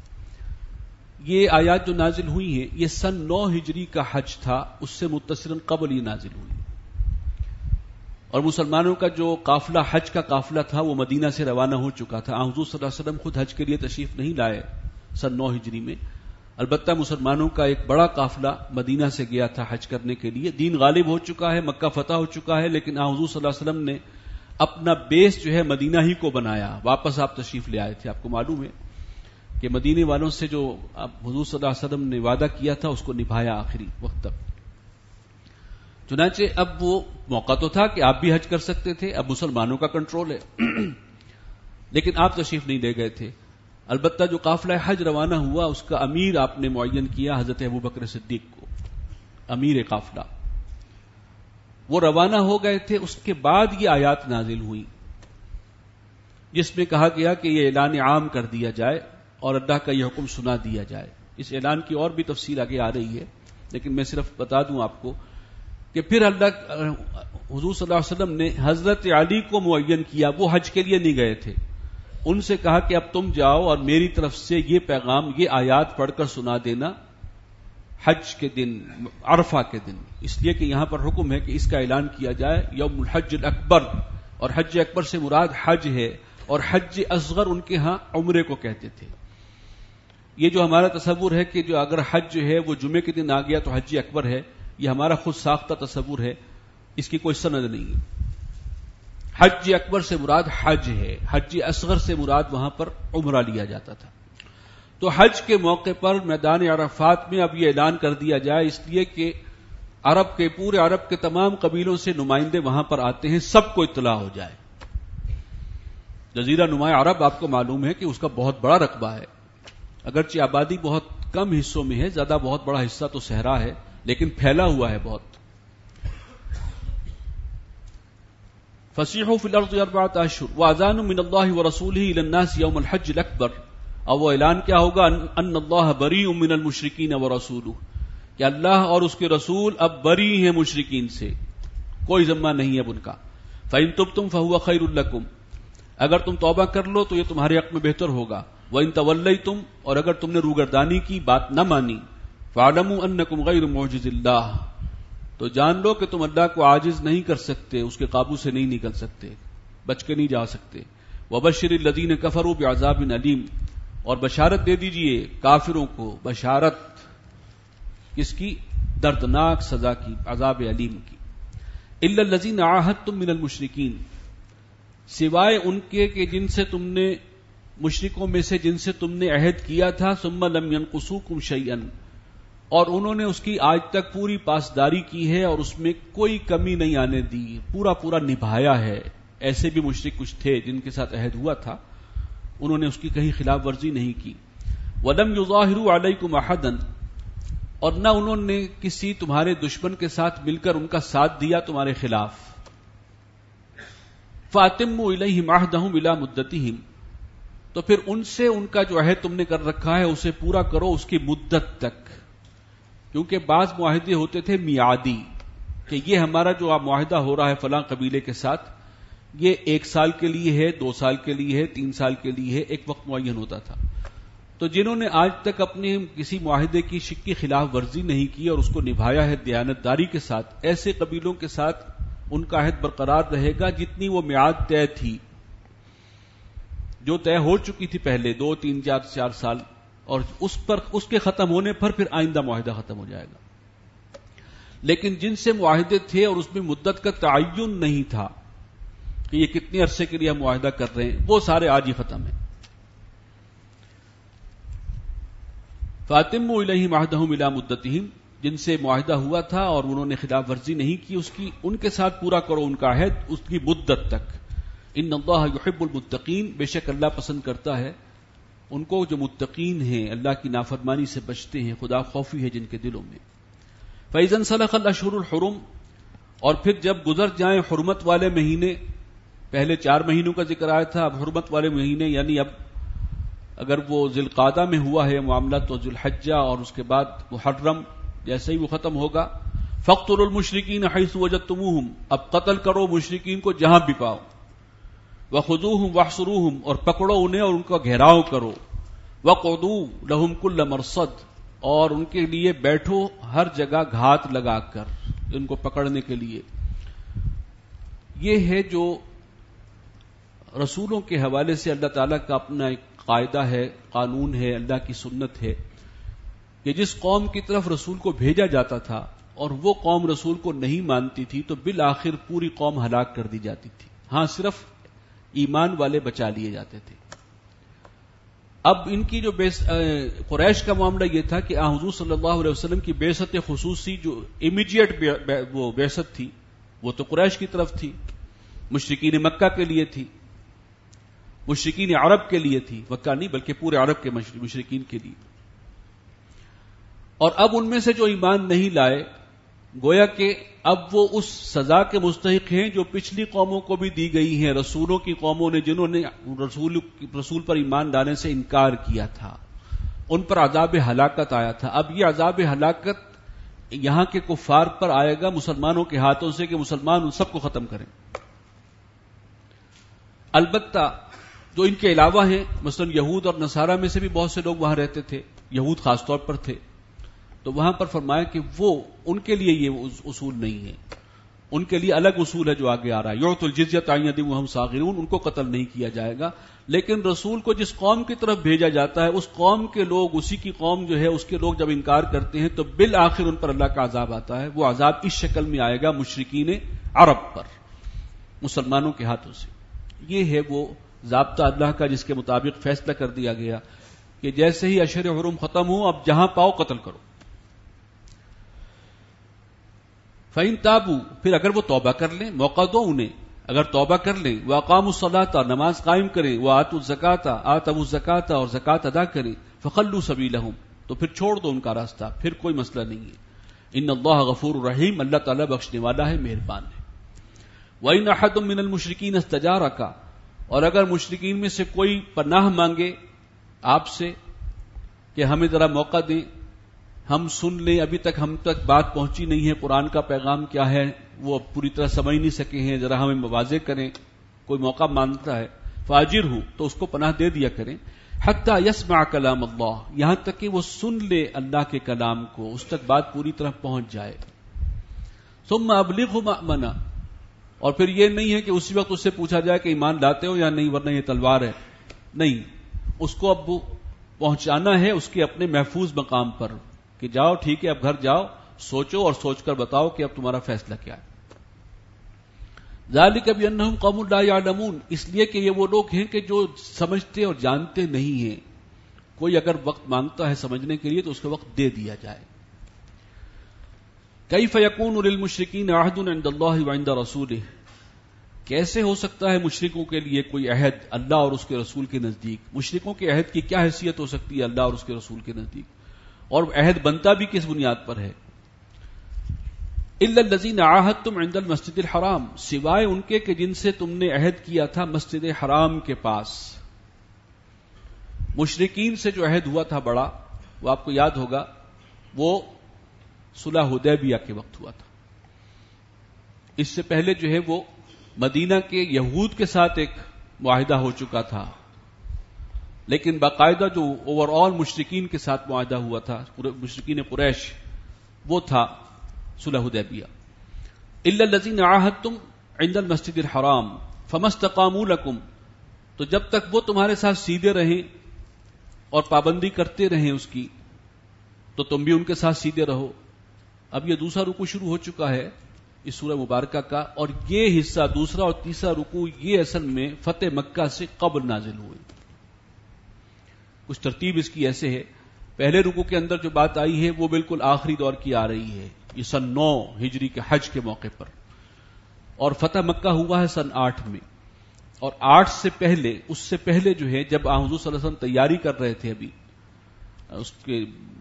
یہ آیات جو نازل ہوئی ہیں یہ سن 9 ہجری کا حج تھا، اس سے متصلاً قبل یہ نازل ہوئی. اور مسلمانوں کا جو قافلہ حج کا قافلہ تھا وہ مدینہ سے روانہ ہو چکا تھا. حضور صلی اللہ علیہ وسلم خود حج کے لیے تشریف نہیں لائے سن 9 ہجری میں، البتہ مسلمانوں کا ایک بڑا قافلہ مدینہ سے گیا تھا حج کرنے کے لیے. دین غالب ہو چکا ہے، مکہ فتح ہو چکا ہے، لیکن حضور صلی اللہ علیہ وسلم نے اپنا بیس جو ہے مدینہ ہی کو بنایا. واپس آپ تشریف لے آئے تھے. آپ کو معلوم ہے کہ مدینے والوں سے جو حضور صلی اللہ علیہ وسلم نے وعدہ کیا تھا اس کو نبھایا آخری وقت تک. چنانچہ اب وہ موقع تو تھا کہ آپ بھی حج کر سکتے تھے، اب مسلمانوں کا کنٹرول ہے لیکن آپ تشریف نہیں لے گئے تھے. البتہ جو قافلہ حج روانہ ہوا اس کا امیر آپ نے معین کیا حضرت ابوبکر صدیق کو، امیر قافلہ. وہ روانہ ہو گئے تھے. اس کے بعد یہ آیات نازل ہوئی جس میں کہا گیا کہ یہ اعلان عام کر دیا جائے اور اللہ کا یہ حکم سنا دیا جائے. اس اعلان کی اور بھی تفصیل آگے آ رہی ہے، لیکن میں صرف بتا دوں آپ کو کہ پھر اللہ حضور صلی اللہ علیہ وسلم نے حضرت علی کو معین کیا. وہ حج کے لیے نہیں گئے تھے. ان سے کہا کہ اب تم جاؤ اور میری طرف سے یہ پیغام، یہ آیات پڑھ کر سنا دینا حج کے دن، عرفہ کے دن. اس لیے کہ یہاں پر حکم ہے کہ اس کا اعلان کیا جائے یوم الحج الاکبر، اور حج اکبر سے مراد حج ہے، اور حج اصغر ان کے ہاں عمرے کو کہتے تھے. یہ جو ہمارا تصور ہے کہ جو اگر حج جو ہے وہ جمعے کے دن آ گیا تو حج اکبر ہے، یہ ہمارا خود ساختہ تصور ہے، اس کی کوئی سند نہیں ہے. حج اکبر سے مراد حج ہے، حج اصغر سے مراد وہاں پر عمرہ لیا جاتا تھا. تو حج کے موقع پر میدان عرفات میں اب یہ اعلان کر دیا جائے، اس لیے کہ پورے عرب کے تمام قبیلوں سے نمائندے وہاں پر آتے ہیں، سب کو اطلاع ہو جائے. جزیرہ نما عرب آپ کو معلوم ہے کہ اس کا بہت بڑا رقبہ ہے، اگرچہ آبادی بہت کم حصوں میں ہے، زیادہ بہت بڑا حصہ تو صحرا ہے، لیکن پھیلا ہوا ہے بہت. فسیحوا فی الارض اربعۃ اشہر واذان من اللہ ورسولہ الی الناس یوم الحج الاکبر. اور وہ اعلان کیا ہوگا؟ ان اللہ بریء من المشرکین ورسولہ، کہ اللہ اور اس کے رسول اب بری ہیں مشرکین سے، کوئی ذمہ نہیں ہے اب ان کا. فإن تبتم فهو خیر لکم، اگر تم توبہ کر لو تو یہ تمہارے حق میں بہتر ہوگا. وإن تولیتم، اور اگر تم نے روگردانی کی، بات نہ مانی، فاعلموا انکم غیر معجز اللہ، تو جان لو کہ تم اللہ کو عاجز نہیں کر سکتے، اس کے قابو سے نہیں نکل سکتے، بچ کے نہیں جا سکتے. وبشر الذین کفروا بعذاب علیم، اور بشارت دے دیجئے کافروں کو، بشارت کس کی؟ دردناک سزا کی، عذاب علیم کی. الا الذین عاہدتم من المشرکین، سوائے ان کے کہ جن سے تم نے، مشرکوں میں سے جن سے تم نے عہد کیا تھا، ثم لم ينقصوکم شیئا، اور انہوں نے اس کی آج تک پوری پاسداری کی ہے اور اس میں کوئی کمی نہیں آنے دی، پورا نبھایا ہے. ایسے بھی مشرک کچھ تھے جن کے ساتھ عہد ہوا تھا، انہوں نے اس کی کہیں خلاف ورزی نہیں کی. وَلَمْ يُظَاهِرُوا عَلَيْكُمْ أَحَدًا، اور نہ انہوں نے کسی تمہارے دشمن کے ساتھ مل کر ان کا ساتھ دیا تمہارے خلاف. فَأَتِمُّوا إِلَيْهِمْ عَهْدَهُمْ إِلَى مُدَّتِهِمْ، تو پھر ان سے ان کا جو عہد تم نے کر رکھا ہے اسے پورا کرو اس کی مدت تک. کیونکہ بعض معاہدے ہوتے تھے میعادی، کہ یہ ہمارا جو معاہدہ ہو رہا ہے فلاں قبیلے کے ساتھ، یہ 1 سال کے لیے ہے، 2 سال کے لیے ہے، 3 سال کے لیے ہے، ایک وقت معین ہوتا تھا. تو جنہوں نے آج تک اپنے کسی معاہدے کی شک کی خلاف ورزی نہیں کی اور اس کو نبھایا ہے دیانتداری کے ساتھ، ایسے قبیلوں کے ساتھ ان کا عہد برقرار رہے گا جتنی وہ میعاد طے تھی، جو طے ہو چکی تھی پہلے 2 3 4 سال، اور اس کے ختم ہونے پر پھر آئندہ معاہدہ ختم ہو جائے گا. لیکن جن سے معاہدے تھے اور اس میں مدت کا تعین نہیں تھا کہ یہ کتنے عرصے کے لیے ہم معاہدہ کر رہے ہیں، وہ سارے آج ہی ختم ہیں. فَأَتِمُّوا إِلَيْهِمْ عَهْدَهُمْ إِلَى مُدَّتِهِمْ، جن سے معاہدہ ہوا تھا اور انہوں نے خلاف ورزی نہیں کی اس کی، ان کے ساتھ پورا کرو ان کا عہد اس کی مدت تک. ان اللہ یحب المتقین، بے شک اللہ پسند کرتا ہے ان کو جو متقین ہیں، اللہ کی نافرمانی سے بچتے ہیں، خدا خوفی ہے جن کے دلوں میں. فَإِذَا انْسَلَخَ الْأَشْهُرُ الْحُرُمُ، اور پھر جب گزر جائیں حرمت والے مہینے، پہلے 4 مہینوں کا ذکر آیا تھا، اب حرمت والے مہینے، یعنی اب اگر وہ ذی القعدہ میں ہوا ہے معاملہ تو ذی الحجہ اور اس کے بعد محرم، جیسے ہی وہ ختم ہوگا، فَاقْتُلُوا الْمُشْرِكِينَ حَيْثُ وَجَدتُّمُوهُمْ، اب قتل کرو مشرکین کو جہاں بھی پاؤ. وَخُذُوهُمْ وَاحْصُرُوهُمْ، اور پکڑو انہیں اور ان کا گھیراؤ کرو. وَقْعُدُوا لَهُمْ كُلَّ مَرْصَدٍ، اور ان کے لیے بیٹھو ہر جگہ گھات لگا کر ان کو پکڑنے کے لیے. یہ ہے جو رسولوں کے حوالے سے اللہ تعالیٰ کا اپنا ایک قاعدہ ہے، قانون ہے، اللہ کی سنت ہے کہ جس قوم کی طرف رسول کو بھیجا جاتا تھا اور وہ قوم رسول کو نہیں مانتی تھی تو بالآخر پوری قوم ہلاک کر دی جاتی تھی. ہاں صرف ایمان والے بچا لیے جاتے تھے. اب ان کی جو قریش کا معاملہ یہ تھا کہ حضور صلی اللہ علیہ وسلم کی بعثت خصوصی جو امیڈیٹ وہ بعثت تھی وہ تو قریش کی طرف تھی، مشرکین مکہ کے لیے تھی، مشرکین عرب کے لیے تھی، مکہ نہیں بلکہ پورے عرب کے مشرکین کے لیے. اور اب ان میں سے جو ایمان نہیں لائے، گویا کہ اب وہ اس سزا کے مستحق ہیں جو پچھلی قوموں کو بھی دی گئی ہیں، رسولوں کی قوموں نے جنہوں نے رسول پر ایمان لانے سے انکار کیا تھا، ان پر عذاب ہلاکت آیا تھا. اب یہ عذاب ہلاکت یہاں کے کفار پر آئے گا مسلمانوں کے ہاتھوں سے کہ مسلمان ان سب کو ختم کریں. البتہ جو ان کے علاوہ ہیں، مثلا یہود اور نصارہ میں سے بھی بہت سے لوگ وہاں رہتے تھے، یہود خاص طور پر تھے، تو وہاں پر فرمایا کہ وہ ان کے لیے یہ اصول نہیں ہے، ان کے لیے الگ اصول ہے جو آگے آ رہا ہے. یعطوا الجزیۃ عن ید وہم صاغرون، ان کو قتل نہیں کیا جائے گا، لیکن رسول کو جس قوم کی طرف بھیجا جاتا ہے اس قوم کے لوگ، اسی کی قوم جو ہے اس کے لوگ جب انکار کرتے ہیں تو بالآخر ان پر اللہ کا عذاب آتا ہے. وہ عذاب اس شکل میں آئے گا مشرکین عرب پر، مسلمانوں کے ہاتھوں سے. یہ ہے وہ ضابطہ اللہ کا جس کے مطابق فیصلہ کر دیا گیا کہ جیسے ہی اشہر حرم ختم ہو اب جہاں پاؤ قتل کرو. فَإِن تَابُوا، پھر اگر وہ توبہ کر لیں، موقع دو انہیں، اگر توبہ کر لیں، وَأَقَامُوا الصَّلَاةَ، نماز قائم کریں، وَآتُوا الزَّكَاةَ، آتَوُا الزَّكَاةَ، اور زکات ادا کریں، فَخَلُّوا سَبِيلَهُمْ، تو پھر چھوڑ دو ان کا راستہ، پھر کوئی مسئلہ نہیں ہے. ان اللہ غفور رحیم، اللہ تعالیٰ بخشنے والا ہے، مہربان ہے. وَإِنْ أَحَدٌ مِّنَ الْمُشْرِكِينَ اسْتَجَارَكَ، اور اگر مشرکین میں سے کوئی پناہ مانگے آپ سے کہ ہمیں ذرا موقع دیں، ہم سن لیں، ابھی تک ہم تک بات پہنچی نہیں ہے، قرآن کا پیغام کیا ہے وہ پوری طرح سمجھ نہیں سکے ہیں، ذرا ہمیں واضح کریں، کوئی موقع مانگتا ہے، فاجرہ، تو اس کو پناہ دے دیا کریں. حتی یسمع کلام اللہ، یہاں تک کہ وہ سن لے اللہ کے کلام کو، اس تک بات پوری طرح پہنچ جائے. ثم ابلغہ مأمنا، اور پھر یہ نہیں ہے کہ اسی وقت اس سے پوچھا جائے کہ ایمان لاتے ہو یا نہیں ورنہ یہ تلوار ہے، نہیں، اس کو اب پہنچانا ہے اس کے اپنے محفوظ مقام پر کہ جاؤ ٹھیک ہے اب گھر جاؤ، سوچو اور سوچ کر بتاؤ کہ اب تمہارا فیصلہ کیا ہے. ذالک بانہم قوم لا یعلمون، اس لیے کہ یہ وہ لوگ ہیں کہ جو سمجھتے اور جانتے نہیں ہیں. کوئی اگر وقت مانگتا ہے سمجھنے کے لیے تو اس کا وقت دے دیا جائے. کیف یکون للمشرکین عہد عند اللہ وعند رسولہ، کیسے ہو سکتا ہے مشرکوں کے لیے کوئی عہد اللہ اور اس کے رسول کے نزدیک؟ مشرکوں کے عہد کی کیا حیثیت ہو سکتی ہے اللہ اور اس کے رسول کے نزدیک؟ اور عہد بنتا بھی کس بنیاد پر ہے؟ الا الذین عاہدتم عند المسجد الحرام، سوائے ان کے کہ جن سے تم نے عہد کیا تھا مسجد حرام کے پاس. مشرکین سے جو عہد ہوا تھا بڑا، وہ آپ کو یاد ہوگا، وہ صلح حدیبیہ کے وقت ہوا تھا. اس سے پہلے جو ہے وہ مدینہ کے یہود کے ساتھ ایک معاہدہ ہو چکا تھا، لیکن باقاعدہ جو اوور آل مشرکین کے ساتھ معاہدہ ہوا تھا، مشرکین قریش، وہ تھا صلح حدیبیہ. الا الذین عاہدتم عند المسجد الحرام فما استقاموا لکم، تو جب تک وہ تمہارے ساتھ سیدھے رہیں اور پابندی کرتے رہیں اس کی، تو تم بھی ان کے ساتھ سیدھے رہو. اب یہ دوسرا رکوع شروع ہو چکا ہے اس سورہ مبارکہ کا، اور یہ حصہ دوسرا اور تیسرا رکوع یہ اصل میں فتح مکہ سے قبل نازل ہوئے. کچھ ترتیب اس کی ایسے ہے، پہلے رکوع کے اندر جو بات آئی ہے وہ بالکل آخری دور کی آ رہی ہے، یہ سن 9 ہجری کے حج کے موقع پر، اور فتح مکہ ہوا ہے سن 8 میں. اور 8 سے پہلے، اس سے پہلے جو ہے جب حضور صلی اللہ علیہ وسلم تیاری کر رہے تھے ابھی اس کے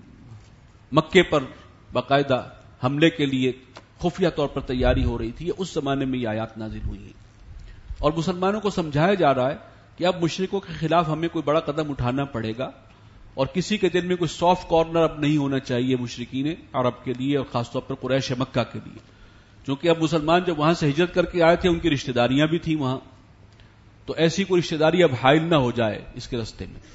مکے پر باقاعدہ حملے کے لیے خفیہ طور پر تیاری ہو رہی تھی، اس زمانے میں یہ آیات نازل ہوئی ہیں. اور مسلمانوں کو سمجھایا جا رہا ہے کہ اب مشرکوں کے خلاف ہمیں کوئی بڑا قدم اٹھانا پڑے گا، اور کسی کے دل میں کوئی سافٹ کارنر اب نہیں ہونا چاہیے مشرکین عرب کے لیے، اور خاص طور پر قریش مکہ کے لیے، چونکہ اب مسلمان جب وہاں سے ہجرت کر کے آئے تھے ان کی رشتہ داریاں بھی تھیں وہاں، تو ایسی کوئی رشتہ داری اب حائل نہ ہو جائے اس کے راستے میں.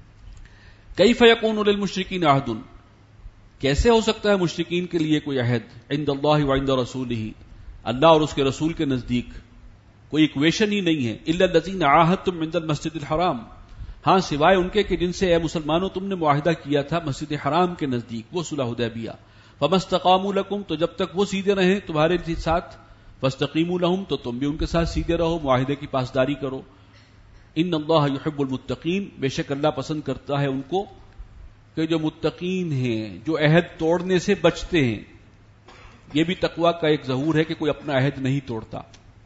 کیف یکون للمشرکین عہد، کیسے ہو سکتا ہے مشرکین کے لیے کوئی عہد عند اللہ وعند رسولہ، اللہ اور اس کے رسول کے نزدیک؟ کوئی ایکویشن ہی نہیں ہے. الا الذین عاہدتم عند المسجد الحرام، ہاں سوائے ان کے کہ جن سے اے مسلمانوں تم نے معاہدہ کیا تھا مسجد حرام کے نزدیک، وہ صلح حدیبیہ. فما استقاموا لکم، تو جب تک وہ سیدھے رہیں تمہارے ساتھ، فاستقیموا لہم، تو تم بھی ان کے ساتھ سیدھے رہو، معاہدے کی پاسداری کرو. ان اللہ یحب المتقین، بے شک اللہ پسند کرتا ہے ان کو کہ جو متقین ہیں، جو عہد توڑنے سے بچتے ہیں. یہ بھی تقویٰ کا ایک ظہور ہے کہ کوئی اپنا عہد نہیں توڑتا.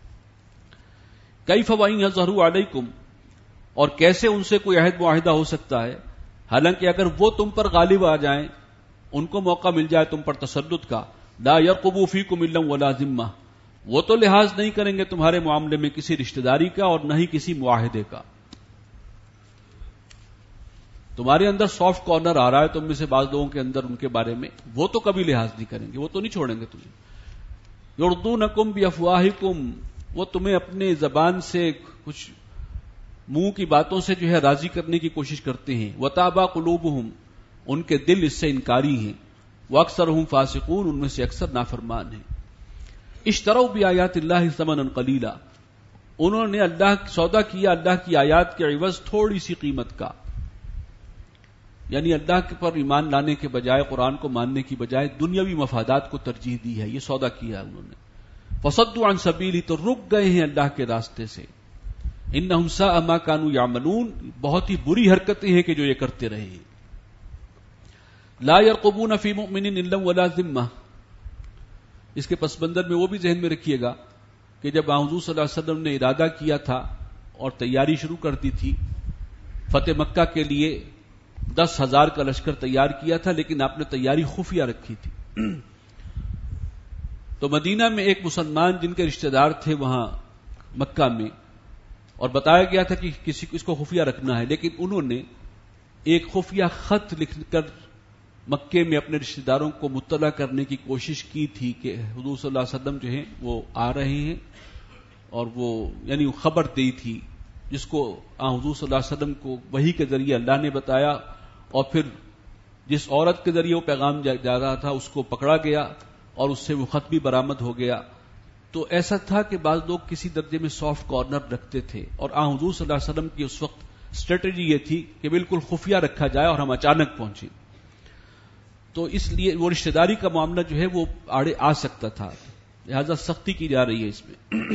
کیف وإن یظہروا علیکم، اور کیسے ان سے کوئی عہد معاہدہ ہو سکتا ہے، حالانکہ اگر وہ تم پر غالب آ جائیں، ان کو موقع مل جائے تم پر تسلط کا، لا یرقبوا فیکم الا ولا ذمہ، وہ تو لحاظ نہیں کریں گے تمہارے معاملے میں کسی رشتہ داری کا اور نہ ہی کسی معاہدے کا. تمہارے اندر سافٹ کارنر آ رہا ہے تم میں سے بعض لوگوں کے اندر ان کے بارے میں، وہ تو کبھی لحاظ نہیں کریں گے، وہ تو نہیں چھوڑیں گے تمہیں. یردونکم بافواہکم، وہ تمہیں اپنے زبان سے کچھ منہ کی باتوں سے جو ہے راضی کرنے کی کوشش کرتے ہیں. وتابا قلوبہم، ان کے دل اس سے انکاری ہیں. واکثرہم فاسقون، ان میں سے اکثر نافرمان ہیں. اشتروا بآیات اللہ ثمنا قلیلا، انہوں نے سودا کیا اللہ کی آیات کے عوض تھوڑی سی قیمت کا، یعنی اللہ کے پر ایمان لانے کے بجائے، قرآن کو ماننے کی بجائے دنیاوی مفادات کو ترجیح دی ہے، یہ سودا کیا انہوں نے. فصدوا عن سبیلہ، تو رک گئے ہیں اللہ کے راستے سے. انہم ساء ما کانوا یعملون، بہت ہی بری حرکتیں ہیں کہ جو یہ کرتے رہے ہیں. لا یرقبون فی مؤمن الا ولا ذمہ، اس کے پس منظر میں وہ بھی ذہن میں رکھیے گا کہ جب حضور صلی اللہ علیہ وسلم نے ارادہ کیا تھا اور تیاری شروع کر دی تھی فتح مکہ کے لیے، 10,000 کا لشکر تیار کیا تھا، لیکن آپ نے تیاری خفیہ رکھی تھی. تو مدینہ میں ایک مسلمان جن کے رشتہ دار تھے وہاں مکہ میں، اور بتایا گیا تھا کہ کسی کو اس کو خفیہ رکھنا ہے، لیکن انہوں نے ایک خفیہ خط لکھ کر مکے میں اپنے رشتہ داروں کو مطلع کرنے کی کوشش کی تھی کہ حضور صلی اللہ علیہ وسلم جو ہیں وہ آ رہے ہیں، اور وہ یعنی خبر دی تھی جس کو حضور صلی اللہ علیہ وسلم کو وحی کے ذریعے اللہ نے بتایا، اور پھر جس عورت کے ذریعے وہ پیغام جا رہا تھا اس کو پکڑا گیا اور اس سے وہ خط بھی برآمد ہو گیا. تو ایسا تھا کہ بعض لوگ کسی درجے میں سافٹ کارنر رکھتے تھے، اور حضور صلی اللہ علیہ وسلم کی اس وقت اسٹریٹجی یہ تھی کہ بالکل خفیہ رکھا جائے اور ہم اچانک پہنچے. تو اس لیے وہ رشتہ داری کا معاملہ جو ہے وہ آڑے آ سکتا تھا، لہذا سختی کی جا رہی ہے اس میں.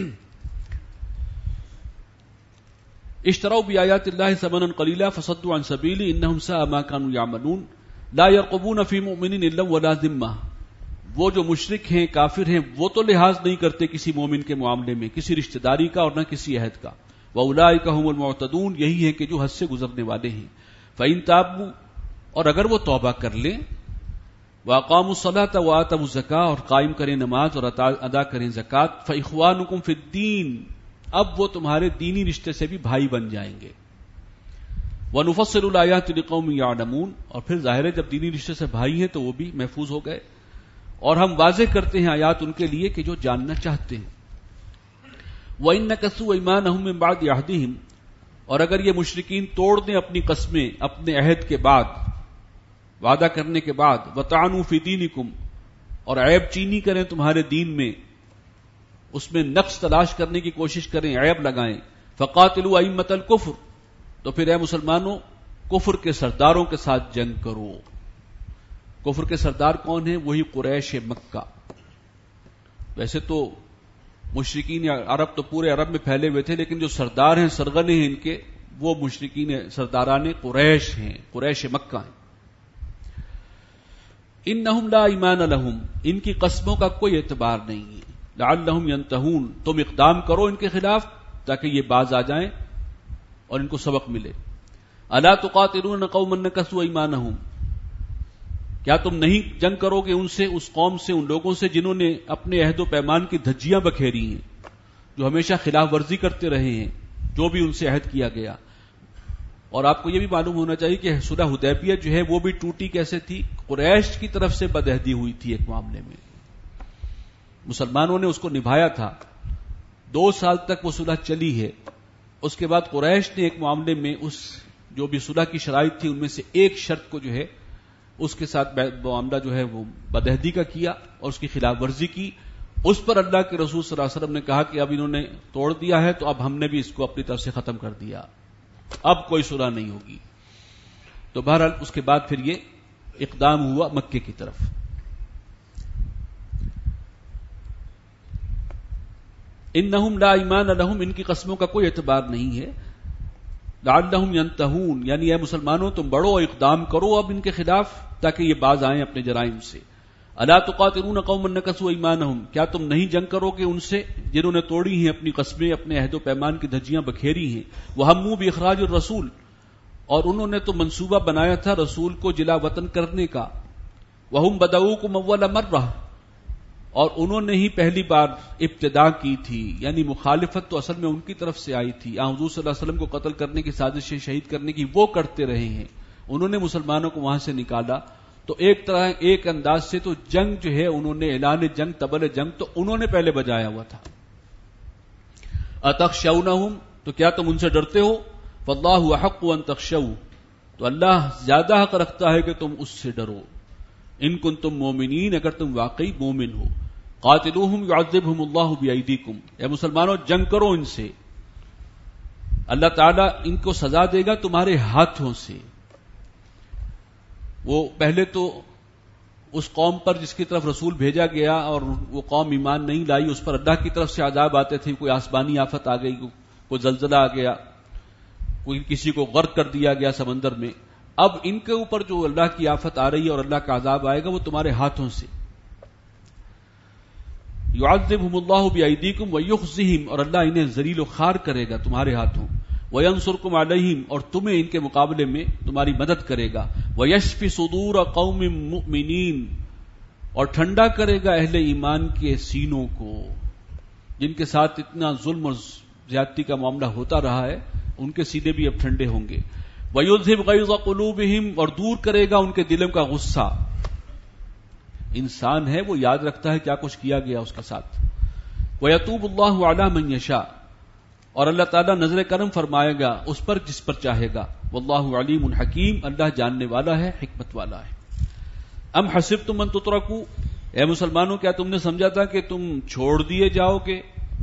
اشتروا بآیات اللہ ثمنا قلیلا فصدوا عن سبیلہ انہم ساء ما کانوا یعملون. لا یرقبون فی مؤمن الا ولا ذمہ، وہ جو مشرک ہیں کافر ہیں وہ تو لحاظ نہیں کرتے کسی مومن کے معاملے میں، کسی رشتہ داری کا اور نہ کسی عہد کا. واولئک هم المعتدون، یہی ہے کہ جو حد سے گزرنے والے ہیں. فإن تابوا، اور اگر وہ توبہ کر لیں، واقاموا الصلاۃ وآتوا الزکاۃ، اور قائم کریں نماز اور ادا کریں زکوٰۃ، فإخوانکم فی الدین، اب وہ تمہارے دینی رشتے سے بھی بھائی بن جائیں گے. وَنُفَصِّلُ الْآيَاتِ لِقَوْمٍ يَعْلَمُونَ، اور پھر ظاہر ہے جب دینی رشتے سے بھائی ہیں تو وہ بھی محفوظ ہو گئے، اور ہم واضح کرتے ہیں آیات ان کے لیے کہ جو جاننا چاہتے ہیں. وَإِن نَكَثُوا أَيْمَانَهُم مِّن بَعْدِ عَهْدِهِمْ، اور اگر یہ مشرکین توڑ دیں اپنی قسمیں اپنے عہد کے بعد، وعدہ کرنے کے بعد، وَطَعَنُوا فِي دِينِكُمْ، اور عیب چینی کریں تمہارے دین میں، اس میں نقص تلاش کرنے کی کوشش کریں، عیب لگائیں، فَقَاتِلُوا أَئِمَّةَ الْكُفْرِ، تو پھر اے مسلمانوں کفر کے سرداروں کے ساتھ جنگ کرو. کفر کے سردار کون ہیں؟ وہی قریش مکہ. ویسے تو مشرکین عرب تو پورے عرب میں پھیلے ہوئے تھے، لیکن جو سردار ہیں سرغنے ہیں ان کے، وہ مشرکین سرداران قریش ہیں، قریش مکہ ہیں. انہم لا ایمان لہم، ان کی قسموں کا کوئی اعتبار نہیں ہے. لعلہم ینتہون، تم اقدام کرو ان کے خلاف تاکہ یہ باز آ جائیں اور ان کو سبق ملے. الا تقاتلون قوما نکثوا ایمانہم، کیا تم نہیں جنگ کرو گے ان سے، اس قوم سے، ان لوگوں سے جنہوں نے اپنے عہد و پیمان کی دھجیاں بکھیری ہیں، جو ہمیشہ خلاف ورزی کرتے رہے ہیں جو بھی ان سے عہد کیا گیا. اور آپ کو یہ بھی معلوم ہونا چاہیے کہ صلح حدیبیہ جو ہے وہ بھی ٹوٹی کیسے تھی؟ قریش کی طرف سے بدعہدی ہوئی تھی ایک معاملے میں، مسلمانوں نے اس کو نبھایا تھا، 2 سال تک وہ صلح چلی ہے. اس کے بعد قریش نے ایک معاملے میں اس جو بھی صلح کی شرائط تھی ان میں سے ایک شرط کو جو ہے اس کے ساتھ معاملہ جو ہے وہ بدعہدی کا کیا اور اس کی خلاف ورزی کی. اس پر اللہ کے رسول صلی اللہ علیہ وسلم نے کہا کہ اب انہوں نے توڑ دیا ہے تو اب ہم نے بھی اس کو اپنی طرف سے ختم کر دیا، اب کوئی صلح نہیں ہوگی. تو بہرحال اس کے بعد پھر یہ اقدام ہوا مکے کی طرف. انہم لا ایمان لہم، ان کی قسموں کا کوئی اعتبار نہیں ہے. لعلہم ینتہون، یعنی اے مسلمانوں تم بڑھو اقدام کرو اب ان کے خلاف تاکہ یہ باز آئیں اپنے جرائم سے. الا تقاتلون قوما نکثوا ایمانہم، کیا تم نہیں جنگ کرو گے ان سے جنہوں نے توڑی ہیں اپنی قسمیں، اپنے عہد و پیمان کی دھجیاں بکھیری ہیں. وہموا باخراج الرسول، اور انہوں نے تو منصوبہ بنایا تھا رسول کو جلا وطن کرنے کا. وہم بدؤوکم اول مرہ، اور انہوں نے ہی پہلی بار ابتدا کی تھی، یعنی مخالفت تو اصل میں ان کی طرف سے آئی تھی. حضور صلی اللہ علیہ وسلم کو قتل کرنے کی سازشیں، شہید کرنے کی وہ کرتے رہے ہیں، انہوں نے مسلمانوں کو وہاں سے نکالا. تو ایک طرح ایک انداز سے تو جنگ جو ہے انہوں نے اعلان جنگ طبل جنگ تو انہوں نے پہلے بجایا ہوا تھا. اتخشونہم تو کیا تم ان سے ڈرتے ہو؟ فاللہ احق ان تخشوا تو اللہ زیادہ حق رکھتا ہے کہ تم اس سے ڈرو. ان کنتم مومنین اگر تم واقعی مومن ہو. قاتلوہم یعذبہم اللہ بایدیکم اے مسلمانوں جنگ کرو ان سے، اللہ تعالیٰ ان کو سزا دے گا تمہارے ہاتھوں سے. وہ پہلے تو اس قوم پر جس کی طرف رسول بھیجا گیا اور وہ قوم ایمان نہیں لائی، اس پر اللہ کی طرف سے عذاب آتے تھے. کوئی آسمانی آفت آ گئی، کوئی زلزلہ آ گیا، کوئی کسی کو غرق کر دیا گیا سمندر میں. اب ان کے اوپر جو اللہ کی آفت آ رہی ہے اور اللہ کا عذاب آئے گا وہ تمہارے ہاتھوں سے. یعذبہم اللہ بایدیکم ویخزہم اور اللہ انہیں ذلیل و خوار کرے گا تمہارے ہاتھوں. وینصرکم علیہم اور تمہیں ان کے مقابلے میں تمہاری مدد کرے گا. ویشفی صدور قوم مؤمنین اور ٹھنڈا کرے گا اہل ایمان کے سینوں کو جن کے ساتھ اتنا ظلم اور زیادتی کا معاملہ ہوتا رہا ہے، ان کے سینے بھی اب ٹھنڈے ہوں گے. وَيُذْهِبْ غَيْظَ قُلُوبِهِمْ اور دور کرے گا ان کے دلوں کا غصہ. انسان ہے وہ یاد رکھتا ہے کیا کچھ کیا گیا اس کے ساتھ. وَيَتُوبُ اللَّهُ عَلَى مَن يَشَاءُ اور اللہ تعالیٰ نظر کرم فرمائے گا اس پر جس پر چاہے گا. وَاللَّهُ عَلِيمٌ حَكِيمٌ اللہ جاننے والا ہے، حکمت والا ہے. ام حسبتم ان تترکوا اے مسلمانوں کیا تم نے سمجھا تھا کہ تم چھوڑ دیے جاؤ گے،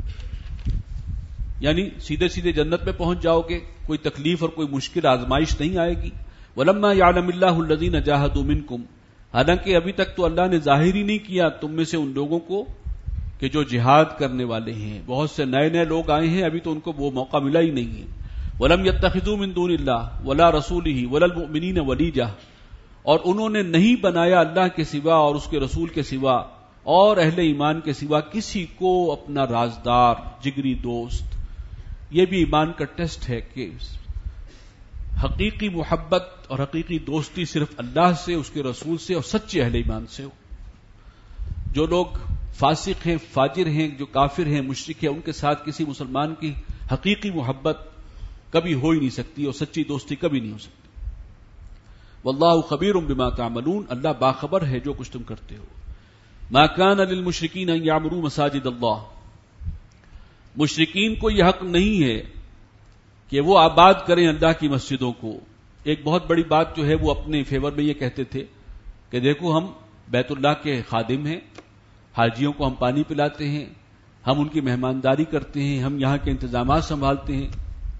یعنی سیدھے سیدھے جنت میں پہنچ جاؤ گے، کوئی تکلیف اور کوئی مشکل آزمائش نہیں آئے گی. وَلَمَّا يَعْلَمِ اللَّهُ الَّذِينَ جَاهَدُوا مِنكُمْ حالانکہ ابھی تک تو اللہ نے ظاہر ہی نہیں کیا تم میں سے ان لوگوں کو کہ جو جہاد کرنے والے ہیں. بہت سے نئے نئے لوگ آئے ہیں، ابھی تو ان کو وہ موقع ملا ہی نہیں ہے. وَلَمْ يَتَّخِذُوا مِن دُونِ اللَّهِ وَلَا رَسُولِهِ وَلَا الْمُؤْمِنِينَ وَلِيجَةً اور انہوں نے نہیں بنایا اللہ کے سوا اور اس کے رسول کے سوا اور اہل ایمان کے سوا کسی کو اپنا رازدار جگری دوست. یہ بھی ایمان کا ٹیسٹ ہے کہ حقیقی محبت اور حقیقی دوستی صرف اللہ سے، اس کے رسول سے اور سچے اہل ایمان سے ہو. جو لوگ فاسق ہیں، فاجر ہیں، جو کافر ہیں، مشرک ہیں، ان کے ساتھ کسی مسلمان کی حقیقی محبت کبھی ہو ہی نہیں سکتی اور سچی دوستی کبھی نہیں ہو سکتی. واللہ خبیر بما تعملون اللہ باخبر ہے جو کچھ تم کرتے ہو. ما کان للمشرکین ان یعمروا مساجد اللہ مشرکین کو یہ حق نہیں ہے کہ وہ آباد کریں اللہ کی مسجدوں کو. ایک بہت بڑی بات جو ہے وہ اپنے فیور میں یہ کہتے تھے کہ دیکھو ہم بیت اللہ کے خادم ہیں، حاجیوں کو ہم پانی پلاتے ہیں، ہم ان کی مہمانداری کرتے ہیں، ہم یہاں کے انتظامات سنبھالتے ہیں،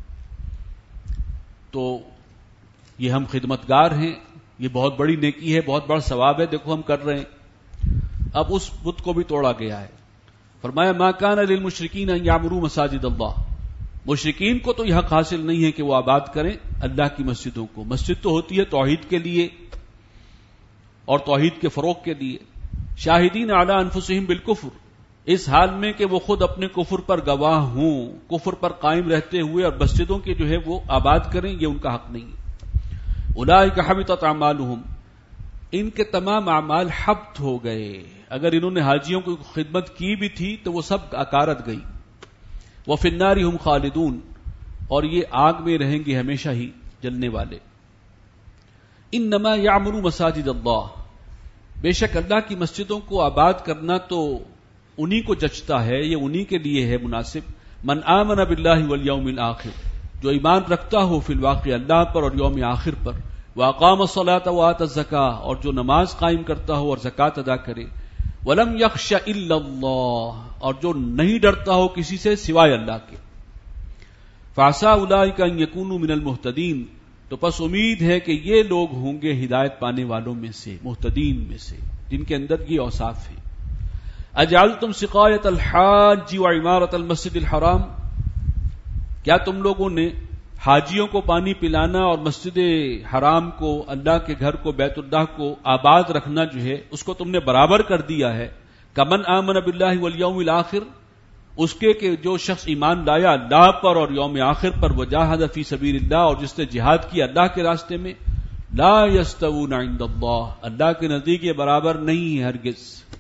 تو یہ ہم خدمتگار ہیں، یہ بہت بڑی نیکی ہے، بہت بڑا ثواب ہے، دیکھو ہم کر رہے ہیں. اب اس بت کو بھی توڑا گیا ہے. فرمایا ما کان للمشرکین ان یعمروا مساجد اللہ مشرکین کو تو یہ حق حاصل نہیں ہے کہ وہ آباد کریں اللہ کی مسجدوں کو. مسجد تو ہوتی ہے توحید کے لیے اور توحید کے فروغ کے لیے. شاہدین علی انفسہم بالکفر اس حال میں کہ وہ خود اپنے کفر پر گواہ ہوں، کفر پر قائم رہتے ہوئے اور مسجدوں کے جو ہے وہ آباد کریں، یہ ان کا حق نہیں ہے. اولئک حبطت اعمالہم ان کے تمام اعمال حبط ہو گئے. اگر انہوں نے حاجیوں کی خدمت کی بھی تھی تو وہ سب اکارت گئی. وفی النار ہم خالدون اور یہ آگ میں رہیں گے ہمیشہ ہی جلنے والے. انما یعمر مساجد اللہ بے شک اللہ کی مسجدوں کو آباد کرنا تو انہی کو جچتا ہے، یہ انہی کے لیے ہے مناسب. من آمن باللہ والیوم الآخر جو ایمان رکھتا ہو فی الواقع اللہ پر اور یوم آخر پر. واقام الصلاۃ وآت الزکاۃ اور جو نماز قائم کرتا ہو اور زکوٰۃ ادا کرے. ولم یخش الا اللہ اور جو نہیں ڈرتا ہو کسی سے سوائے اللہ کے. فعسى اولئک ان یکونوا من المہتدین تو پس امید ہے کہ یہ لوگ ہوں گے ہدایت پانے والوں میں سے، مہتدین میں سے، جن کے اندر یہ اوصاف ہیں. اجعلتم سقایۃ الحاج وعمارۃ المسجد الحرام کیا تم لوگوں نے حاجیوں کو پانی پلانا اور مسجد حرام کو، اللہ کے گھر کو، بیت اللہ کو آباد رکھنا جو ہے اس کو تم نے برابر کر دیا ہے. کمن آمن باللہ والیوم الآخر اس کے کہ جو شخص ایمان لایا اللہ پر اور یوم آخر پر، وجاہد فی سبیل اللہ اور جس نے جہاد کیا اللہ کے راستے میں. لا یستوون عند اللہ اللہ کے نزدیک یہ برابر نہیں ہے ہرگز.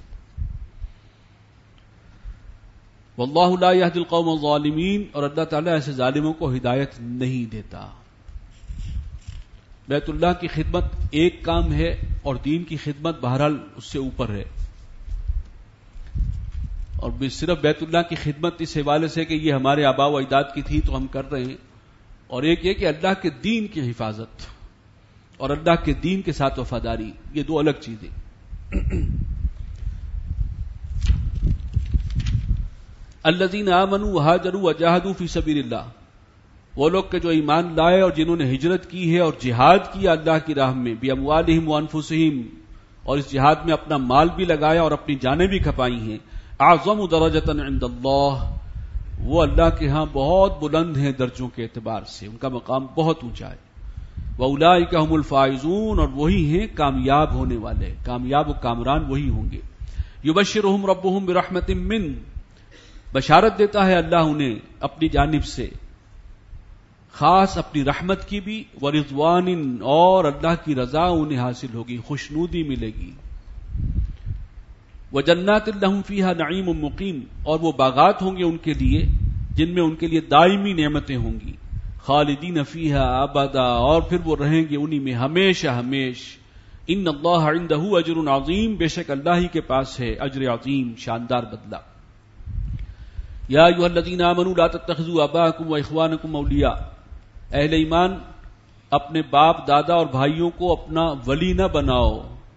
واللہ لا یہدی القوم الظالمین اور اللہ تعالیٰ ایسے ظالموں کو ہدایت نہیں دیتا. بیت اللہ کی خدمت ایک کام ہے اور دین کی خدمت بہرحال اس سے اوپر ہے. اور صرف بیت اللہ کی خدمت اس حوالے سے کہ یہ ہمارے آباء و اجداد کی تھی تو ہم کر رہے ہیں، اور ایک یہ کہ اللہ کے دین کی حفاظت اور اللہ کے دین کے ساتھ وفاداری، یہ دو الگ چیزیں. الذین آمنوا وہاجروا وجاہدوا فی سبیل اللہ، وہ لوگ کہ جو ایمان لائے اور جنہوں نے ہجرت کی ہے اور جہاد کیا اللہ کی راہ میں، باموالہم وانفسہم، اور اس جہاد میں اپنا مال بھی لگایا اور اپنی جانیں بھی کھپائی ہیں. اعظم درجۃ عند اللہ، وہ اللہ کے ہاں بہت بلند ہیں درجوں کے اعتبار سے، ان کا مقام بہت اونچا ہے. وَأُولَٰئِكَ هُمُ الْفَائِزُونَ، اور وہی ہیں کامیاب ہونے والے، کامیاب و کامران وہی ہوں گے. يُبَشِّرُهُمْ رَبُّهُمْ بِرَحْمَةٍ مِّنْهُ، بشارت دیتا ہے اللہ انہیں اپنی جانب سے، خاص اپنی رحمت کی بھی، وَرِضْوَانٍ، اور اللہ کی رضا انہیں حاصل ہوگی، خوشنودی ملے گی. وَجَنَّاتٍ لَهُمْ فِيهَا نَعِيمٌ مُقِيمٌ، اور وہ باغات ہوں گے ان کے لیے جن میں ان کے لیے دائمی نعمتیں ہوں گی. خالدین فیہا ابدا، اور پھر وہ رہیں گے انہی میں ہمیشہ ہمیش. ان اللہ عندہ اجر عظیم، بے شک اللہ ہی کے پاس ہے اجر عظیم، شاندار بدلہ. یا ایھا الذین آمنوا لا تتخذوا آباءکم واخوانکم اولیاء، اہل ایمان اپنے باپ دادا اور بھائیوں کو اپنا ولی نہ بناؤ.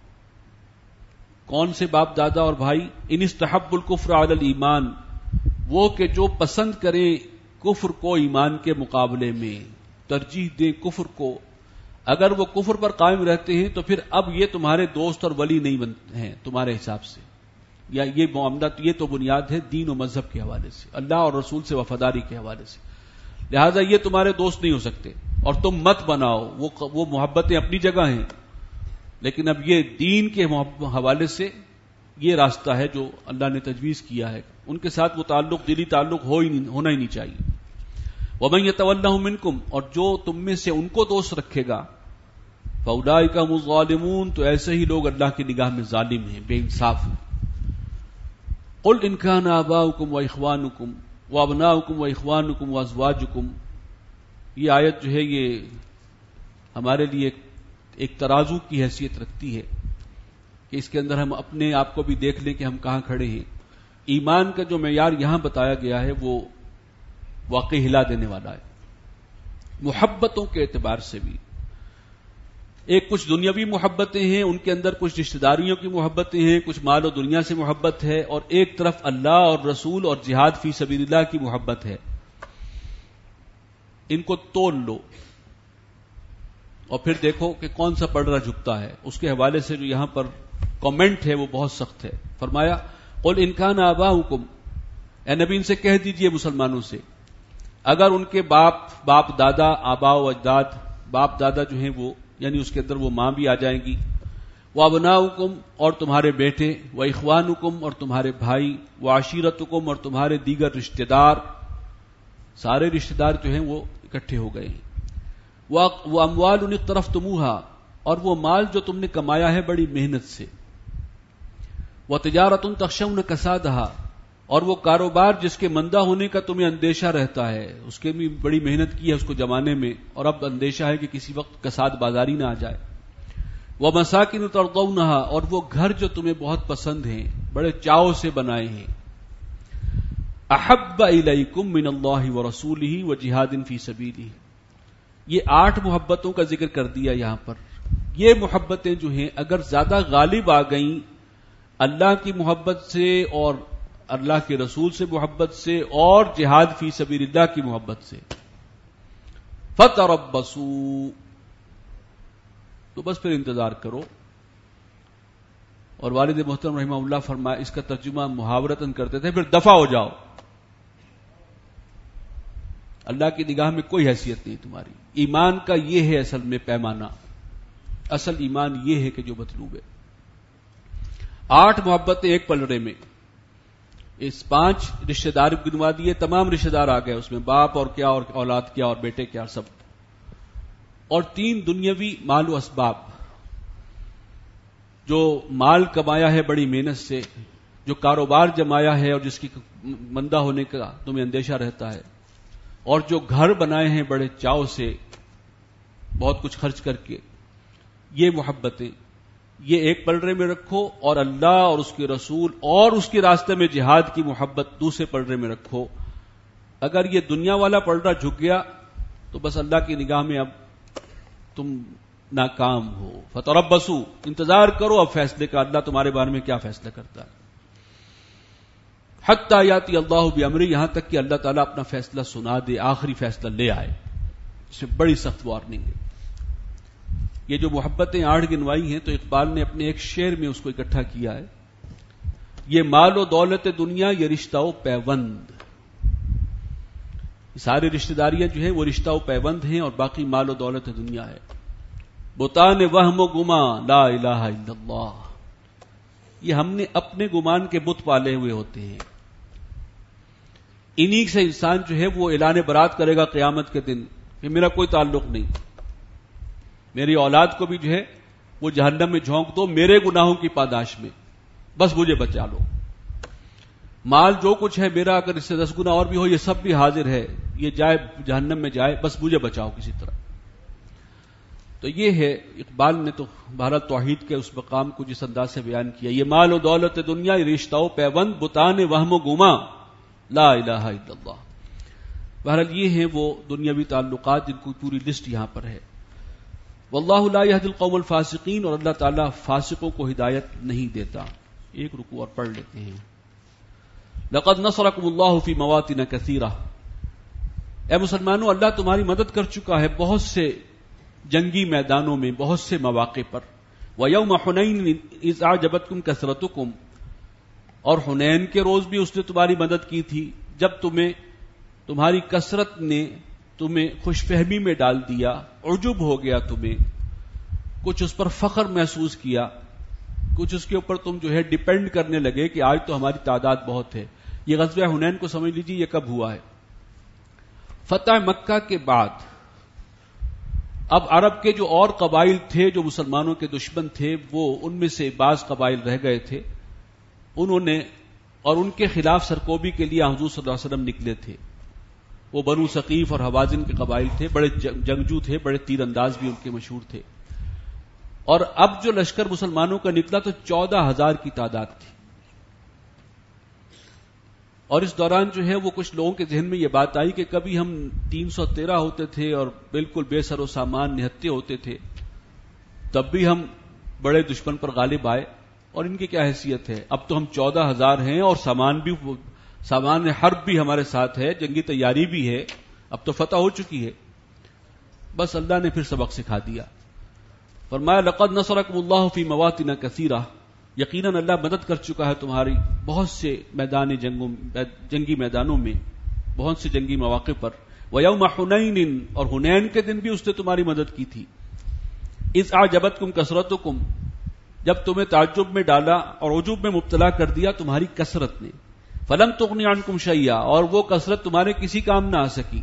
کون سے باپ دادا اور بھائی؟ ان استحب الکفر علی الایمان، وہ کہ جو پسند کریں کفر کو ایمان کے مقابلے میں، ترجیح دیں کفر کو. اگر وہ کفر پر قائم رہتے ہیں تو پھر اب یہ تمہارے دوست اور ولی نہیں بنتے ہیں تمہارے حساب سے، یا یہ معاملہ، یہ تو بنیاد ہے دین و مذہب کے حوالے سے، اللہ اور رسول سے وفاداری کے حوالے سے. لہذا یہ تمہارے دوست نہیں ہو سکتے اور تم مت بناؤ. وہ محبتیں اپنی جگہ ہیں، لیکن اب یہ دین کے حوالے سے یہ راستہ ہے جو اللہ نے تجویز کیا ہے، ان کے ساتھ وہ تعلق دلی تعلق ہونا ہی نہیں چاہیے. وَمَن يَتَوَلَّهُم مِّنكُمْ، اور جو تم میں سے ان کو دوست رکھے گا، فَأُولَٰئِكَ هُمُ الظَّالِمُونَ، تو ایسے ہی لوگ اللہ کی نگاہ میں ظالم ہیں، بے انصاف ہیں. قُلْ إِن كَانَ آبَاؤُكُمْ وَإِخْوَانُكُمْ وَأَبْنَاؤُكُمْ وَإِخْوَانُكُمْ وَأَزْوَاجُكُمْ، یہ آیت جو ہے یہ ہمارے لیے ایک ترازو کی حیثیت رکھتی ہے کہ اس کے اندر ہم اپنے آپ کو بھی دیکھ لیں کہ ہم کہاں کھڑے ہیں. ایمان کا جو معیار یہاں بتایا گیا ہے وہ واقعی ہلا دینے والا ہے. محبتوں کے اعتبار سے بھی ایک کچھ دنیاوی محبتیں ہیں، ان کے اندر کچھ رشتہ داریوں کی محبتیں ہیں، کچھ مال و دنیا سے محبت ہے، اور ایک طرف اللہ اور رسول اور جہاد فی سبیل اللہ کی محبت ہے. ان کو تول لو اور پھر دیکھو کہ کون سا پڑ رہا جھکتا ہے. اس کے حوالے سے جو یہاں پر کامنٹ ہے وہ بہت سخت ہے. فرمایا قل ان کان آباؤکم، اے نبی ان سے کہہ دیجئے مسلمانوں سے، اگر ان کے باپ دادا، آباء و اجداد، باپ دادا جو ہیں وہ یعنی اس کے اندر وہ ماں بھی آ جائیں گی، وابناؤکم، اور تمہارے بیٹے، واخوانکم، اور تمہارے بھائی، وعشیرتکم، اور تمہارے دیگر رشتہ دار، سارے رشتہ دار جو ہیں وہ اکٹھے ہو گئے ہیں. واموال اقترفتموها، اور وہ مال جو تم نے کمایا ہے بڑی محنت سے. وتجارۃ تخشون کسادها، اور وہ کاروبار جس کے مندہ ہونے کا تمہیں اندیشہ رہتا ہے، اس کے بھی بڑی محنت کی ہے اس کو جمانے میں، اور اب اندیشہ ہے کہ کسی وقت کساد بازاری نہ آ جائے. ومساکن ترضونها، اور وہ گھر جو تمہیں بہت پسند ہیں، بڑے چاؤ سے بنائے ہیں. احب الیکم من اللہ ورسولہ وجہاد فی سبیلہ، یہ 8 محبتوں کا ذکر کر دیا یہاں پر. یہ محبتیں جو ہیں اگر زیادہ غالب آ گئیں اللہ کی محبت سے اور اللہ کے رسول سے محبت سے اور جہاد فی سبیل اللہ کی محبت سے، فتربصوا، تو بس پھر انتظار کرو. اور والد محترم رحمہ اللہ فرمایا، اس کا ترجمہ محاورتاً کرتے تھے، پھر دفع ہو جاؤ، اللہ کی نگاہ میں کوئی حیثیت نہیں تمہاری. ایمان کا یہ ہے اصل میں پیمانہ، اصل ایمان یہ ہے کہ جو مطلوب ہے. 8 محبتیں ایک پلڑے میں، اس 5 رشتہ دار گنوا دیے، تمام رشتہ دار آ گئے اس میں، باپ اور کیا اور اولاد کیا اور بیٹے کیا سب، اور 3 دنیاوی مال و اسباب، جو مال کمایا ہے بڑی محنت سے، جو کاروبار جمایا ہے اور جس کی مندہ ہونے کا تمہیں اندیشہ رہتا ہے، اور جو گھر بنائے ہیں بڑے چاؤ سے، بہت کچھ خرچ کر کے. یہ محبتیں یہ ایک پلڑے میں رکھو، اور اللہ اور اس کے رسول اور اس کے راستے میں جہاد کی محبت دوسرے پلڑے میں رکھو. اگر یہ دنیا والا پلڑا جھک گیا تو بس اللہ کی نگاہ میں اب تم ناکام ہو. فتربصوا، انتظار کرو اب فیصلے کا، اللہ تمہارے بارے میں کیا فیصلہ کرتا ہے. حتی یاتی اللہ بامرہ، یہاں تک کہ اللہ تعالیٰ اپنا فیصلہ سنا دے، آخری فیصلہ لے آئے. اس سے بڑی سخت وارننگ ہے. یہ جو محبتیں 8 گنوائی ہیں تو اقبال نے اپنے ایک شعر میں اس کو اکٹھا کیا ہے. یہ مال و دولت دنیا، یہ رشتہ و پیوند. سارے رشتہ داریاں جو ہیں وہ رشتہ و پیوند ہیں، اور باقی مال و دولت دنیا ہے. بتان وہم و گما لا الہ الا اللہ، یہ ہم نے اپنے گمان کے بت پالے ہوئے ہوتے ہیں. انہی سے انسان جو ہے وہ اعلان برات کرے گا قیامت کے دن کہ میرا کوئی تعلق نہیں، میری اولاد کو بھی جو ہے وہ جہنم میں جھونک دو میرے گناہوں کی پاداش میں، بس مجھے بچا لو. مال جو کچھ ہے میرا، اگر اس سے 10 گنا اور بھی ہو یہ سب بھی حاضر ہے، یہ جائے جہنم میں جائے، بس مجھے بچاؤ کسی طرح. تو یہ ہے اقبال نے تو بہرحال توحید کے اس مقام کو جس انداز سے بیان کیا. یہ مال و دولت دنیا، یہ رشتہ و پیوند، بتان وہم و گما لا الہ الا اللہ. بہرحال یہ ہیں وہ دنیاوی تعلقات جن کو پوری لسٹ یہاں پر ہے. واللہ لا یہدی القوم الفاسقین، اور اللہ تعالیٰ فاسقوں کو ہدایت نہیں دیتا. ایک رکوع اور پڑھ لیتے ہیں. لقد نصرکم اللہ فی مواطن کثیرہ، اے مسلمانوں اللہ تمہاری مدد کر چکا ہے بہت سے جنگی میدانوں میں، بہت سے مواقع پر. وَيَوْمَ حُنَيْنٍ إِذْ أَعْجَبَتْكُمْ كَثْرَتُكُمْ، اور حنین کے روز بھی اس نے تمہاری مدد کی تھی جب تمہاری کثرت نے تمہیں خوش فہمی میں ڈال دیا، عجب ہو گیا تمہیں، کچھ اس پر فخر محسوس کیا، کچھ اس کے اوپر تم جو ہے ڈیپینڈ کرنے لگے کہ آج تو ہماری تعداد بہت ہے. یہ غزوہ حنین کو سمجھ لیجیے یہ کب ہوا ہے؟ فتح مکہ کے بعد. اب عرب کے جو اور قبائل تھے جو مسلمانوں کے دشمن تھے، وہ ان میں سے بعض قبائل رہ گئے تھے، انہوں نے اور ان کے خلاف سرکوبی کے لیے حضور صلی اللہ علیہ وسلم نکلے تھے. وہ بنو ثقیف اور حوازن کے قبائل تھے، بڑے جنگجو تھے، بڑے تیر انداز بھی ان کے مشہور تھے. اور اب جو لشکر مسلمانوں کا نکلا تو 14,000 کی تعداد تھی. اور اس دوران جو ہے وہ کچھ لوگوں کے ذہن میں یہ بات آئی کہ کبھی ہم 313 ہوتے تھے اور بالکل بے سر و سامان نہتے ہوتے تھے، تب بھی ہم بڑے دشمن پر غالب آئے، اور ان کی کیا حیثیت ہے؟ اب تو ہم 14,000 ہیں اور سامان حرب بھی ہمارے ساتھ ہے، جنگی تیاری بھی ہے، اب تو فتح ہو چکی ہے. بس اللہ نے پھر سبق سکھا دیا. فرمایا لقد نصرکم اللہ فی مواطن کثیرہ، یقیناً اللہ مدد کر چکا ہے تمہاری بہت سے جنگی میدانوں میں، بہت سے جنگی مواقع پر. ویوم حنین، اور حنین کے دن بھی اس نے تمہاری مدد کی تھی. اذ اعجبتکم کثرتکم، جب تمہیں تعجب میں ڈالا اور عجوب میں مبتلا کر دیا تمہاری کثرت نے. فلم تغنی عنکم شیئا، اور وہ کثرت تمہارے کسی کام نہ آ سکی.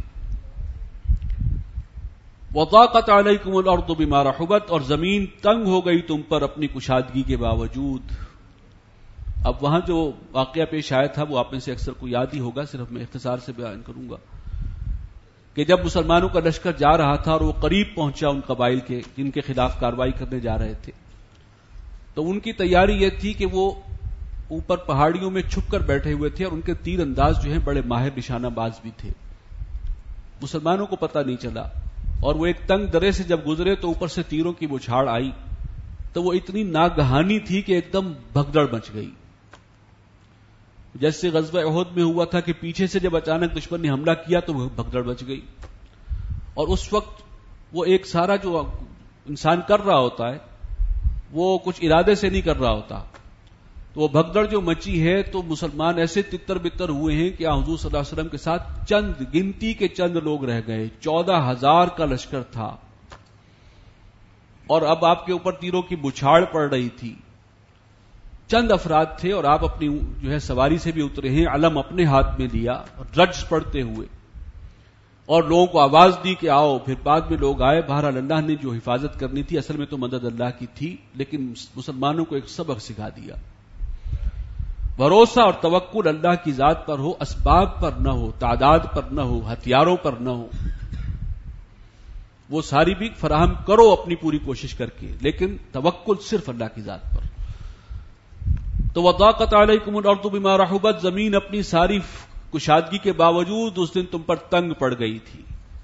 وضاقت علیکم الارض بما رحبت، اور زمین تنگ ہو گئی تم پر اپنی کشادگی کے باوجود. اب وہاں جو واقعہ پیش آیا تھا وہ آپ میں سے اکثر کو یاد ہی ہوگا، صرف میں اختصار سے بیان کروں گا کہ جب مسلمانوں کا لشکر جا رہا تھا اور وہ قریب پہنچا ان قبائل کے جن کے خلاف کارروائی کرنے جا رہے تھے، تو ان کی تیاری یہ تھی کہ وہ اوپر پہاڑیوں میں چھپ کر بیٹھے ہوئے تھے، اور ان کے تیر انداز جو ہیں بڑے ماہر نشانہ باز بھی تھے. مسلمانوں کو پتہ نہیں چلا، اور وہ ایک تنگ درے سے جب گزرے تو اوپر سے تیروں کی بچھاڑ آئی تو وہ اتنی ناگہانی تھی کہ ایک دم بھگدڑ مچ گئی. جیسے غزوہ احد میں ہوا تھا کہ پیچھے سے جب اچانک دشمن نے حملہ کیا تو بھگدڑ مچ گئی. اور اس وقت وہ ایک سارا جو انسان کر رہا ہوتا ہے وہ کچھ ارادے سے نہیں کر رہا ہوتا، تو وہ بھگدڑ جو مچی ہے تو مسلمان ایسے تتر بتر ہوئے ہیں کہ حضور صلی اللہ علیہ وسلم کے ساتھ چند گنتی کے چند لوگ رہ گئے. 14,000 کا لشکر تھا، اور اب آپ کے اوپر تیروں کی بچھاڑ پڑ رہی تھی. چند افراد تھے اور آپ اپنی جو ہے سواری سے بھی اترے ہیں، علم اپنے ہاتھ میں لیا رجز پڑھتے ہوئے، اور لوگوں کو آواز دی کہ آؤ. پھر بعد میں لوگ آئے. بہرحال اللہ نے جو حفاظت کرنی تھی اصل میں تو مدد اللہ کی تھی، لیکن مسلمانوں کو ایک سبق سکھا دیا. بھروسہ اور توکل اللہ کی ذات پر ہو، اسباب پر نہ ہو، تعداد پر نہ ہو، ہتھیاروں پر نہ ہو. وہ ساری بھی فراہم کرو اپنی پوری کوشش کر کے، لیکن توکل صرف اللہ کی ذات پر۔ تو وضاقت علیکم الارض بما رحبت، زمین اپنی ساری کشادگی کے باوجود اس دن تم پر تنگ پڑ گئی تھی۔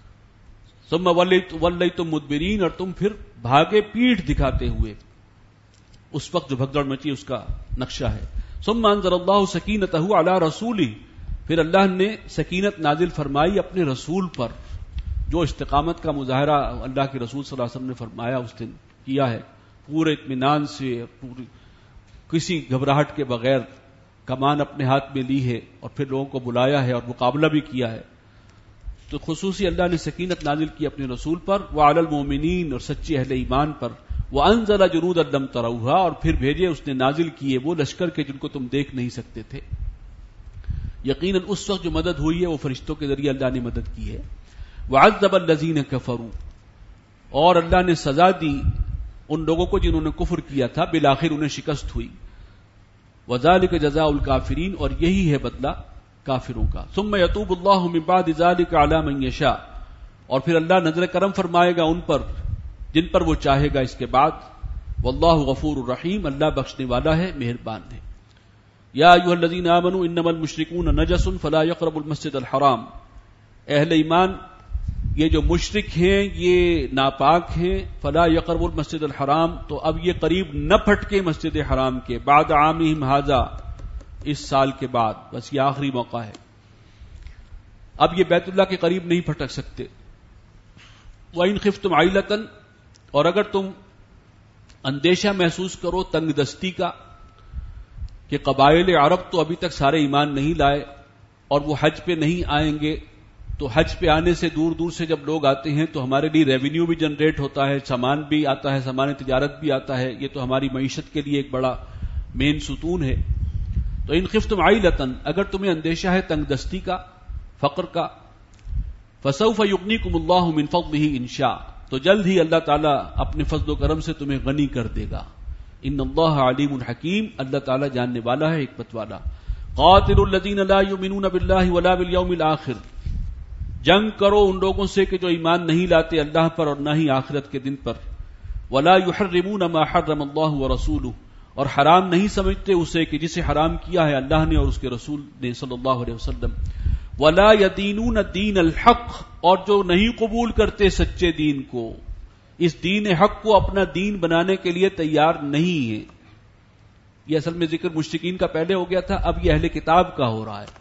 ثم ولیتم مدبرین، اور تم پھر بھاگے پیٹھ دکھاتے ہوئے۔ اس وقت جو بھگدڑ مچی اس کا نقشہ ہے۔ ثم انزل اللہ سکینتہ علی رسولہ، پھر اللہ نے سکینت نازل فرمائی اپنے رسول پر، جو استقامت کا مظاہرہ اللہ کے رسول صلی اللہ علیہ وسلم نے فرمایا اس دن کیا ہے، پورے اطمینان سے، پوری کسی گھبراہٹ کے بغیر کمان اپنے ہاتھ میں لی ہے اور پھر لوگوں کو بلایا ہے اور مقابلہ بھی کیا ہے۔ تو خصوصی اللہ نے سکینت نازل کی اپنے رسول پر، وعلی المؤمنین، اور سچے اہل ایمان پر، وانزل جنودا لم تروها، اور پھر بھیجے اس نے نازل کیے وہ لشکر کے جن کو تم دیکھ نہیں سکتے تھے۔ یقیناً اس وقت جو مدد ہوئی ہے وہ فرشتوں کے ذریعے اللہ نے مدد کی ہے۔ وعذب الذین کفروا، اور اللہ نے سزا دی ان لوگوں کو جنہوں نے کفر کیا تھا، بالآخر انہیں شکست ہوئی۔ وذالک جزاء الکافرین، اور یہی ہے بدلہ کافروں کا۔ ثم یتوب اللہ من بعد ذلک علی من یشاء، اور پھر اللہ نظر کرم فرمائے گا ان پر جن پر وہ چاہے گا اس کے بعد۔ واللہ غفور الرحیم، اللہ بخشنے والا ہے، مہربان ہے۔ یا ایھا الذین آمنوا انما المشرکون نجس فلا یقربوا المسجد الحرام، اہل ایمان یہ جو مشرک ہیں یہ ناپاک ہیں، فلا یقربوا المسجد الحرام، تو اب یہ قریب نہ پھٹکے مسجد حرام کے، بعد عامہم ھذا، اس سال کے بعد، بس یہ آخری موقع ہے، اب یہ بیت اللہ کے قریب نہیں پھٹک سکتے۔ وَإِنْ خِفْتُمْ عَيْلَةً، اور اگر تم اندیشہ محسوس کرو تنگ دستی کا، کہ قبائل عرب تو ابھی تک سارے ایمان نہیں لائے اور وہ حج پہ نہیں آئیں گے، تو حج پہ آنے سے دور دور سے جب لوگ آتے ہیں تو ہمارے لیے ریونیو بھی جنریٹ ہوتا ہے، سامان بھی آتا ہے، سامان تجارت بھی آتا ہے، یہ تو ہماری معیشت کے لیے ایک بڑا مین ستون ہے۔ تو ان خفتم عیلۃ، اگر تمہیں اندیشہ ہے تنگ دستی کا، فقر کا، فسوف یغنیکم اللہ من فضلہ ان شاء، تو جلد ہی اللہ تعالیٰ اپنے فضل و کرم سے تمہیں غنی کر دے گا۔ ان اللہ علیم حکیم، اللہ تعالیٰ جاننے والا ہے، حکمت والا۔ قاتلوا الذین لا یؤمنون باللہ ولا بالیوم الآخر، جنگ کرو ان لوگوں سے کہ جو ایمان نہیں لاتے اللہ پر اور نہ ہی آخرت کے دن پر۔ ولا یحرمون ما حرم اللہ ورسولہ، اور حرام نہیں سمجھتے اسے کہ جسے حرام کیا ہے اللہ نے اور اس کے رسول نے صلی اللہ علیہ وسلم۔ ولا یدینون دین الحق، اور جو نہیں قبول کرتے سچے دین کو، اس دین حق کو اپنا دین بنانے کے لیے تیار نہیں ہے۔ یہ اصل میں ذکر مشرکین کا پہلے ہو گیا تھا، اب یہ اہل کتاب کا ہو رہا ہے۔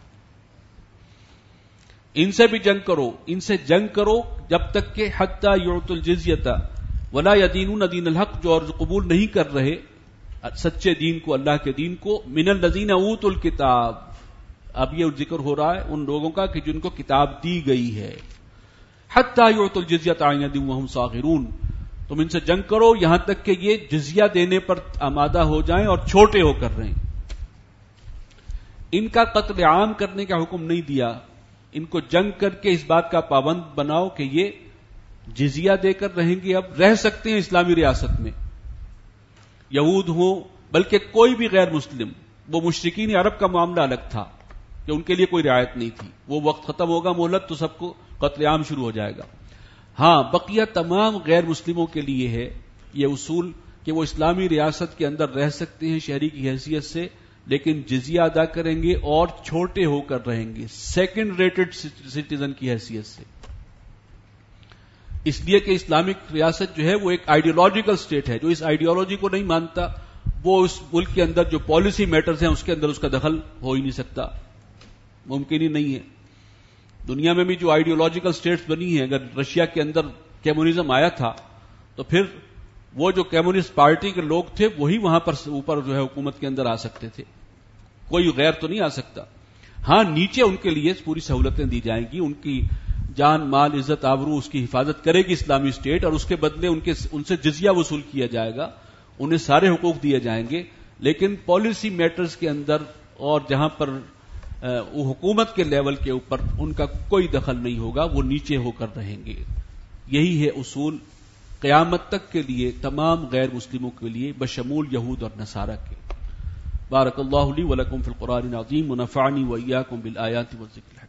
ان سے بھی جنگ کرو، ان سے جنگ کرو جب تک کہ حتی یعطوا الجزیۃ ولا یدینون دین الحق، جو اور قبول نہیں کر رہے سچے دین کو، اللہ کے دین کو، من الذین اوتوا الکتاب، اب یہ ذکر ہو رہا ہے ان لوگوں کا کہ جن کو کتاب دی گئی ہے۔ حتی یعطوا الجزیۃ عن ید وہم صاغرون، تم ان سے جنگ کرو یہاں تک کہ یہ جزیہ دینے پر آمادہ ہو جائیں اور چھوٹے ہو کر رہیں۔ ان کا قتل عام کرنے کا حکم نہیں دیا، ان کو جنگ کر کے اس بات کا پابند بناؤ کہ یہ جزیہ دے کر رہیں گے، اب رہ سکتے ہیں اسلامی ریاست میں، یہود ہوں بلکہ کوئی بھی غیر مسلم۔ وہ مشرکین عرب کا معاملہ الگ تھا کہ ان کے لیے کوئی رعایت نہیں تھی، وہ وقت ختم ہوگا مہلت تو سب کو قتل عام شروع ہو جائے گا۔ ہاں بقیہ تمام غیر مسلموں کے لیے ہے یہ اصول کہ وہ اسلامی ریاست کے اندر رہ سکتے ہیں شہری کی حیثیت سے، لیکن جزیہ ادا کریں گے اور چھوٹے ہو کر رہیں گے، سیکنڈ ریٹڈ سٹیزن کی حیثیت سے، اس لیے کہ اسلامک ریاست جو ہے وہ ایک آئیڈیالوجیکل سٹیٹ ہے۔ جو اس آئیڈیالوجی کو نہیں مانتا وہ اس ملک کے اندر جو پالیسی میٹرز ہیں اس کے اندر اس کا دخل ہو ہی نہیں سکتا، ممکن ہی نہیں ہے۔ دنیا میں بھی جو آئیڈیالوجیکل سٹیٹس بنی ہیں، اگر رشیا کے اندر کمیونزم آیا تھا تو پھر وہ جو کمیونسٹ پارٹی کے لوگ تھے وہی وہاں پر اوپر جو ہے حکومت کے اندر آ سکتے تھے، کوئی غیر تو نہیں آ سکتا۔ ہاں نیچے ان کے لیے پوری سہولتیں دی جائیں گی، ان کی جان مال عزت آبرو اس کی حفاظت کرے گی اسلامی اسٹیٹ، اور اس کے بدلے ان سے جزیہ وصول کیا جائے گا، انہیں سارے حقوق دیے جائیں گے، لیکن پالیسی میٹرز کے اندر اور جہاں پر وہ حکومت کے لیول کے اوپر ان کا کوئی دخل نہیں ہوگا، وہ نیچے ہو کر رہیں گے۔ یہی ہے اصول قیامت تک کے لیے تمام غیر مسلموں کے لیے بشمول یہود اور نصارہ کے۔ بارک اللہ لی ولکم فی القرآن العظیم ونفعنی وإیاکم بالآیات والذکر الحکیم۔